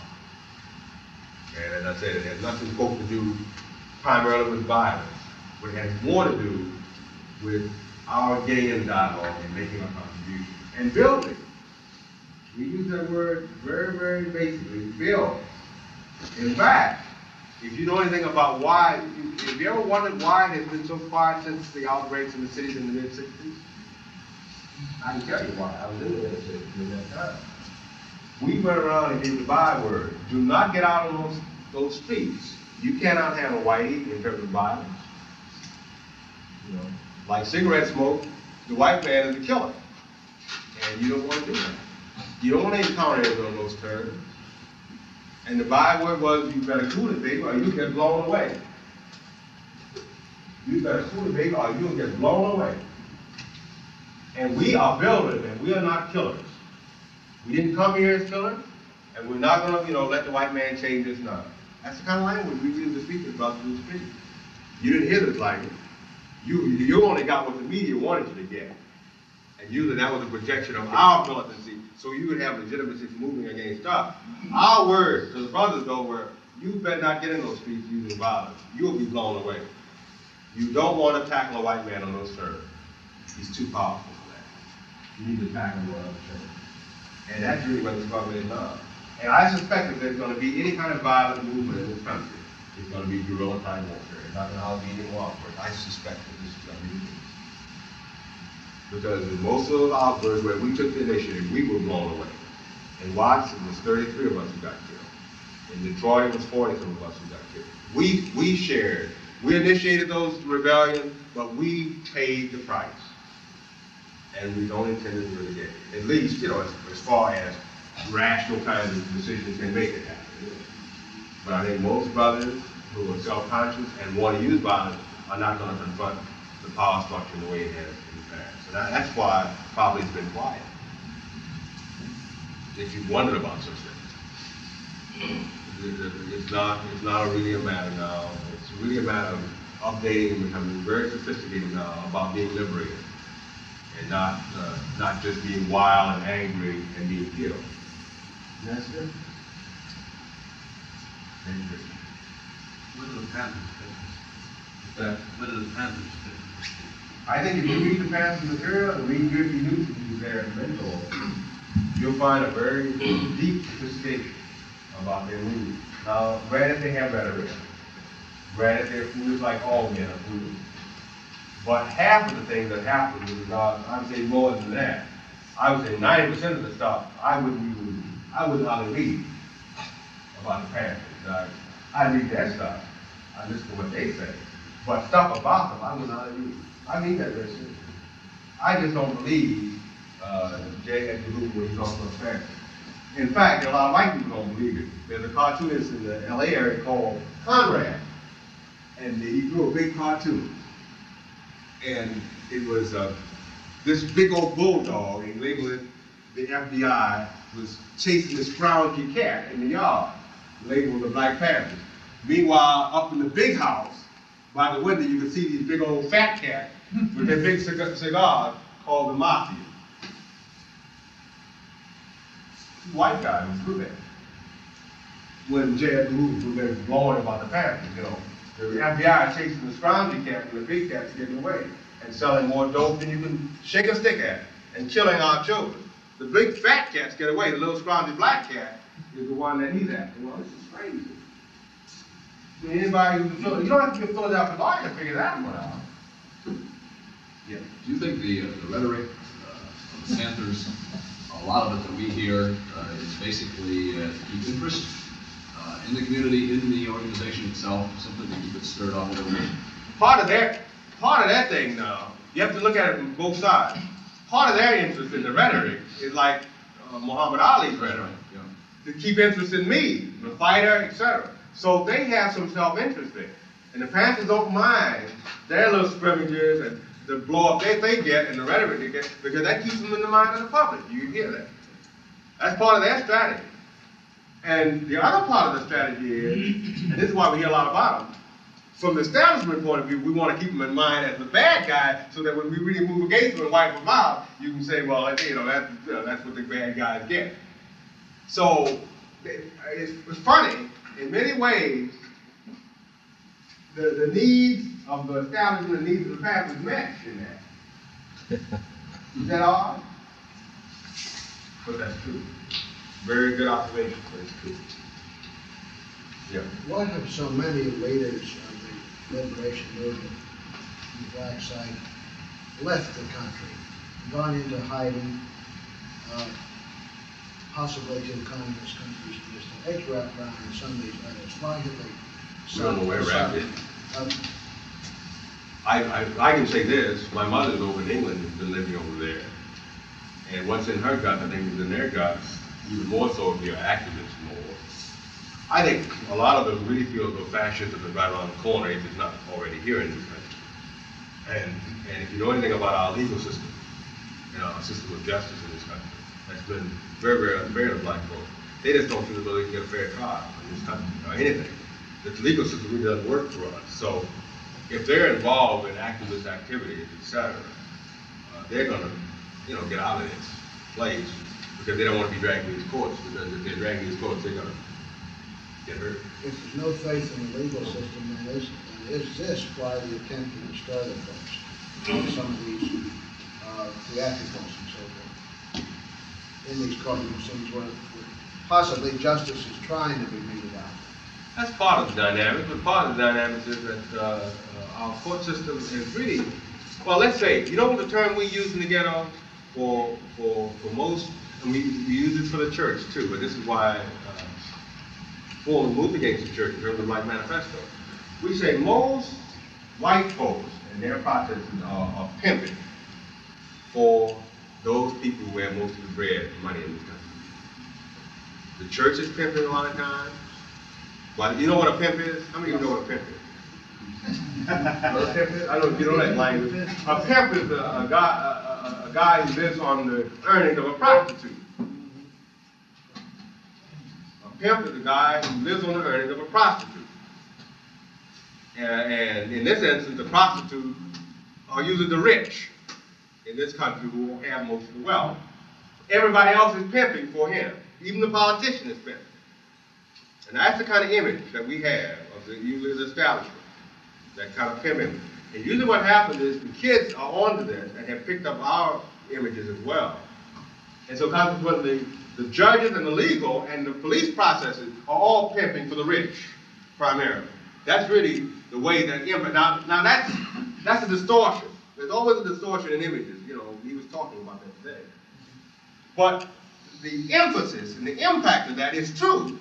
it. And as I said, it has nothing supposed to do primarily with violence, but it has more to do with our getting in dialogue and making a contribution. And building. We use that word very, very basically, build. In fact, if you know anything about why, if you ever wondered why it has been so quiet since the outbreaks in the cities in the mid sixties, I can tell you why. I was in the inner city during that time. We went around and gave the byword. Do not get out on those, those streets. You cannot have a whitey in terms of violence. You know, like cigarette smoke, the white man is the killer. And you don't want to do that. You don't want to encounter him on those terms. And the byword was, you better cool it, baby, or you get blown away. You better cool it, baby, or you'll get blown away. And we are builders, and we are not killers. We didn't come here as killers. And we're not gonna, you know, let the white man change us now. That's the kind of language we used to speak to brothers who speak. You didn't hear this language. You, you only got what the media wanted you to get. And usually that was a projection of our militancy, so you would have legitimacy for moving against us. Our word to the brothers, though, were, you better not get in those streets using violence. You'll be blown away. You don't want to tackle a white man on those terms. He's too powerful for that. You need to tackle him on other terms. And that's really what the struggle is now. And I suspect if there's going to be any kind of violent movement in this country, it's going to be guerrilla type warfare. It's not going to all be any warfare. I suspect that this is going to be the case. Because in most of the outbursts where we took the initiative, we were blown away. In Watts, it was thirty-three of us who got killed. In Detroit, it was forty-some of us who got killed. We, we shared. We initiated those rebellions, but we paid the price. And we don't intend to do it again. At least, you know, as, as far as rational kinds of decisions can make it happen. But I think most brothers who are self-conscious and want to use violence are not going to confront the power structure the way it has in the past. So that, that's why probably it's been quiet. If you've wondered about such things. It's not, it's not really a matter now. It's really a matter of updating and becoming very sophisticated now about being liberated. And not, uh, not just being wild and angry and being killed. And that's it. What are the Panthers That, What are the Panthers I think if you read the Panthers material and read Griffey Newton, who's their mentor, you'll find a very deep sophistication about their movement. Now, granted they have rhetoric. Granted they're foolish like all men are foolish. But half of the things that happen with regard, I would say more than that. I would say ninety percent of the stuff I wouldn't even, I wouldn't hardly read about the Panthers. I, I read that stuff. I listen to what they say. But stuff about them, I wouldn't hardly read. I mean that very seriously. I just don't believe uh, J. Edgar Hoover when he talks about Panthers. In fact, a lot of white people don't believe it. There's a cartoonist in the L A area called Conrad, and he drew a big cartoon. And it was uh, this big old bulldog, and labeled it, the F B I was chasing this scroungy cat in the yard, labeled the Black Panthers. Meanwhile, up in the big house, by the window, you could see these big old fat cats with their big cig cigars called the Mafia. White guy who drew that. When J. Edgar Hoover was been blowing about the Panthers, you know. The F B I chasing the scroungy cat and the big cats getting away and selling more dope than you can shake a stick at and killing our children. The big fat cats get away. The little scroungy black cat is the one that he's after. Well, this is crazy. I mean, anybody who's a you don't have to be a Philadelphia lawyer to figure that one out. Yeah. Do you think the, uh, the rhetoric uh, of the Panthers, a lot of it that we hear, uh, is basically uh, to keep interest uh, in the community, in the organization itself, simply to keep it stirred up a little bit? Part of that, part of that thing now, you have to look at it from both sides. Part of their interest in the rhetoric is like uh, Muhammad Ali's rhetoric, Yeah. to keep interest in me, the fighter, et cetera. So they have some self-interest there. And the Panthers don't mind their little scrimmages and the blow up they, they get and the rhetoric they get, because that keeps them in the mind of the public. You hear that. That's part of their strategy. And the other part of the strategy is, and this is why we hear a lot about them, from the establishment point of view, we want to keep them in mind as the bad guy, so that when we really move against them and wipe them out, you can say, well, you know, that's, you know, that's what the bad guys get. So it's, it's funny, in many ways, the, the needs of the establishment and the needs of the Panthers match in that. Is that odd? But that's true. Very good observation, but it's true. Yeah. Why have so many leaders of the liberation movement on the black side left the country, gone into hiding, uh, possibly to communist countries? There's the H R A P down in some of these others. Why have they? We don't know where Rap is. Um, I, I, I can say this, my mother's over in England, has been living over there. And what's in her guts, I think is in their guts, even more so if you're activists more. I think a lot of them really feel the fascism is right around the corner if it's not already here in this country. And, and if you know anything about our legal system, you know, our system of justice in this country, that's been very, very unfair to black folks. They just don't feel as though they can get a fair trial in this country or anything. The legal system really doesn't work for us. So if they're involved in activist activities, et cetera, uh, they're gonna, you know, get out of this place because they don't want to be dragged to these courts, because if they're dragged to these courts, they're gonna get hurt. If there's no faith in the legal system, then is, is this why the attempt to destroy the folks? Some of these uh, theatricals and so forth in these courtroom scenes where possibly justice is trying to be meted out. That's part of the dynamic, but part of the dynamic is that uh, uh, our court system is really, well, let's say, you know what the term we use in the ghetto for for for most, and we, we use it for the church too, but this is why uh, for the move against the church in terms of my manifesto. We say most white folks and their processes are, are pimping for those people who have most of the bread and money in this country. The church is pimping a lot of times. Well, you know what a pimp is? How many of you know what a pimp is? What a pimp is? I don't know if you know that language. A pimp is a, a guy a, a, a guy who lives on the earnings of a prostitute. A pimp is a guy who lives on the earnings of a prostitute. And, and in this instance, the prostitute are usually the rich in this country who have most of the wealth. Everybody else is pimping for him. Even the politician is pimping. And that's the kind of image that we have of the usually the establishment, that kind of pimping. And usually what happens is the kids are onto this and have picked up our images as well. And so consequently, the judges and the legal and the police processes are all pimping for the rich, primarily. That's really the way that, now, now that's, that's a distortion. There's always a distortion in images. You know, he was talking about that today. But the emphasis and the impact of that is true.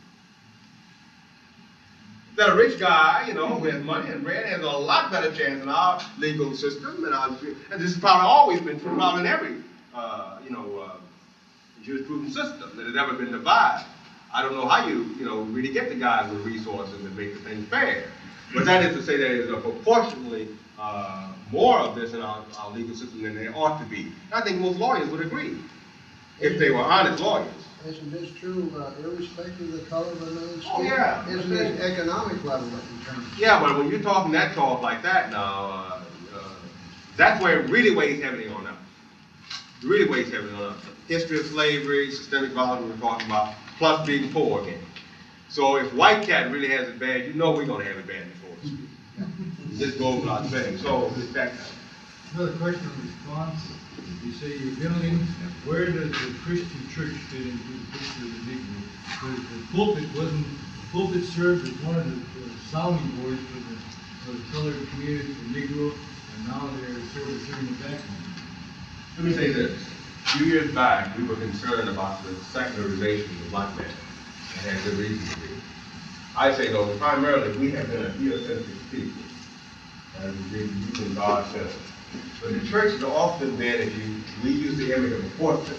That a rich guy, you know, who has money and bread has a lot better chance in our legal system, and, our, and this has probably always been true probably in every, uh, you know, uh, jurisprudence system that has ever been devised. I don't know how you, you know, really get the guys with resources and make the thing fair. But that is to say there is a proportionally uh, more of this in our, our legal system than there ought to be. I think most lawyers would agree, if they were honest lawyers. Isn't this true uh, irrespective of the color of a man's skin? Oh, yeah. Isn't this economic level that determines? Yeah, but when you're talking that talk like that now, uh, uh, that's where it really weighs heavily on us. It really weighs heavily on us. History of slavery, systemic violence we're talking about, plus being poor again. So if white cat really has it bad, you know we're going to have it bad before us. It just goes without saying. So it's that kind. Another question in response. You say you're building, where does the Christian church fit into the picture of the Negro? Because the pulpit wasn't, the pulpit served as one of the uh, sounding boards for the, for the colored community, the Negro, and now they're sort of turning it back on. Let me say this. A few years back, we were concerned about the secularization of the black man, and had good reason to be. I say, though, primarily we have been a theocentric people, and we've been using God-centered. But the church has often been, if you, we use the image of a fortress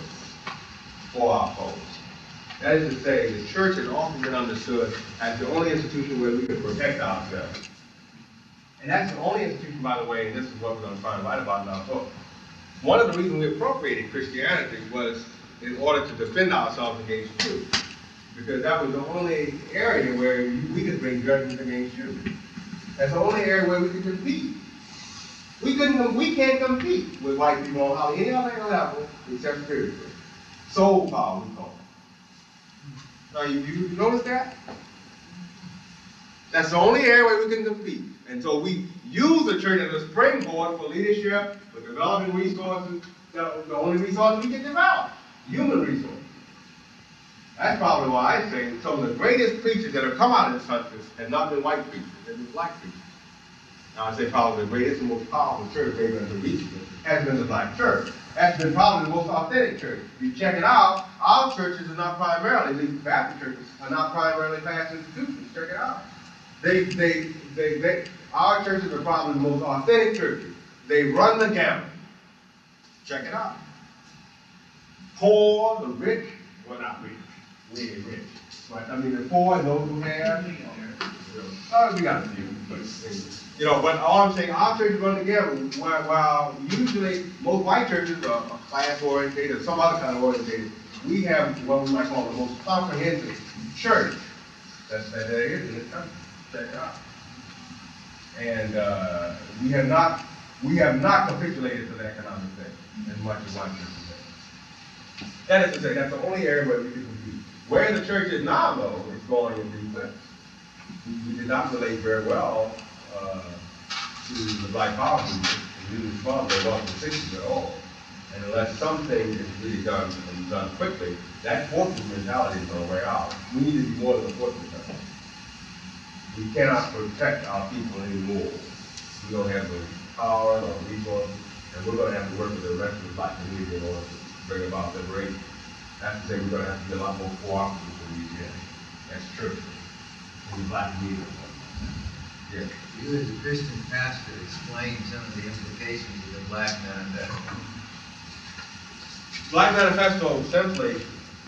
for our folks. That is to say, the church has often been understood as the only institution where we can protect ourselves. And that's the only institution, by the way, and this is what we're going to try to write about in our book. One of the reasons we appropriated Christianity was in order to defend ourselves against you. Because that was the only area where we could bring judgment against you. That's the only area where we could compete. We couldn't, we can't compete with white people on hardly any other level except spiritually. Soul power, we call it. Now, you, you notice that? That's the only area where we can compete. And so we use the church as a springboard for leadership, for developing resources, the, the only resources we can develop, human resources. That's probably why I say some of the greatest preachers that have come out of this country have not been white preachers, they've been black preachers. Now I say probably the greatest and most powerful church they've been to reach has been the black church. That's been probably the most authentic church. If you check it out, our churches are not primarily, at least Baptist churches, are not primarily class institutions. Check it out. They, they, they, they, our churches are probably the most authentic churches. They run the gamut. Check it out. Poor, the rich, well not rich, we ain't rich. But I mean the poor and those who have, oh, we got a few, but you know, but all I'm saying, our churches run together, while, while usually most white churches are class orientated, or some other kind of orientated, we have what we might call the most comprehensive church that's, that there is in this country. Check it out. And uh, we have not we have not capitulated to the economic thing as much as one church is. That is to say, that's the only area where we can compete. Where the church is now, though, is going in defense. We, we did not relate very well uh, to the Black Power movement, and we respond to the sixties at all. And unless something is really done and done quickly, that fortress mentality is going to wear out. We need to be more than a fortress mentality. We cannot protect our people anymore. We don't have the power or resources, and we're going to have to work with the rest of the black community in order to bring about liberation. That's to say, we're going to have to be a lot more cooperative than we did. That's true. In the black community. Yes. You as a Christian pastor explain some of the implications of the Black Manifesto. Black Manifesto simply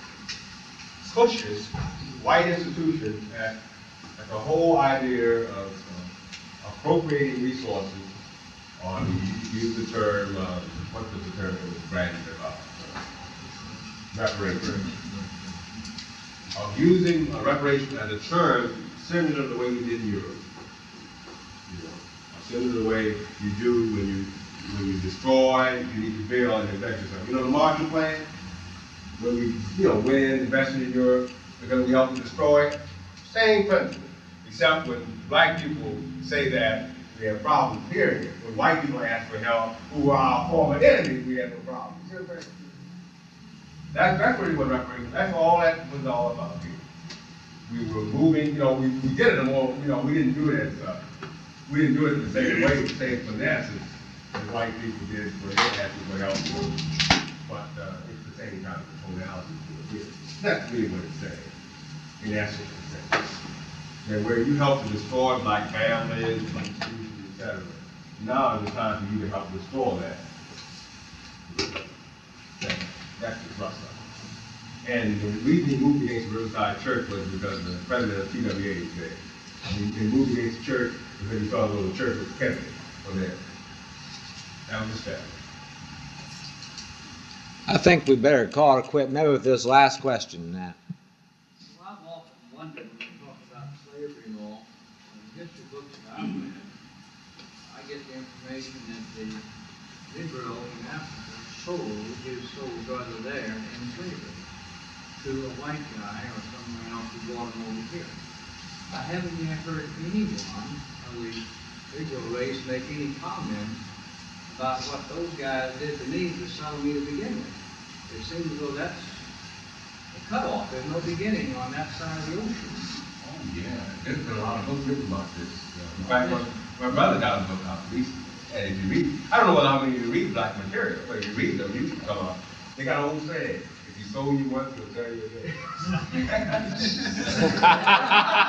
pushes white institutions at, at the whole idea of uh, appropriating resources, or you use the term, uh, what was the term that was branded about? Uh, reparation. Of using uh, reparation as a term similar to the way we did in Europe. You know, similar to the way you do when you when you destroy, you need to build and invest yourself. You know the Marshall Plan? When we, you know, went in, invested in Europe, because we helped to destroy it. Same principle, except when black people say that we have problems, period. When white people ask for help, who are our former enemies, we have no problems. You see what I'm saying? That's, that's really what reparation, that's all that was all about here. We were moving, you know, we, we did it a more, you know, we didn't do it as, uh, we didn't do it the same way, the same finesse as as white people did when they had to help, but uh, it's the same kind of tonality to it. That's really what it's saying, in essence, it's saying. And where you help to destroy black families, black institutions, et cetera, now is the time for you to help restore that. that that's the thrust of it. And the reason he moved against the Riverside Church was because the president of T W A was there. And he, he moved against the church because he thought a little church was Kennedy from there. That was the step. I think we better call it a quit, maybe with this last question, Nat. Well, I've often wondered when we talk about slavery law, in the history books that I've read, I get the information that the Negro in Africa sold his soul brother there in slavery to a white guy or someone else who brought him over here. I haven't yet heard anyone of the Negro race make any comment about what those guys did to me to sell me to begin with. It seems as though that's the cutoff. There's no beginning on that side of the ocean. Oh, yeah. There's been a lot of books written about this. In fact, my, my brother got a book out recently. And if you read, I don't know whether how many of you read black material, but if you read them, you can come up. They got an old saying, if you sold you once, you'll tell you again.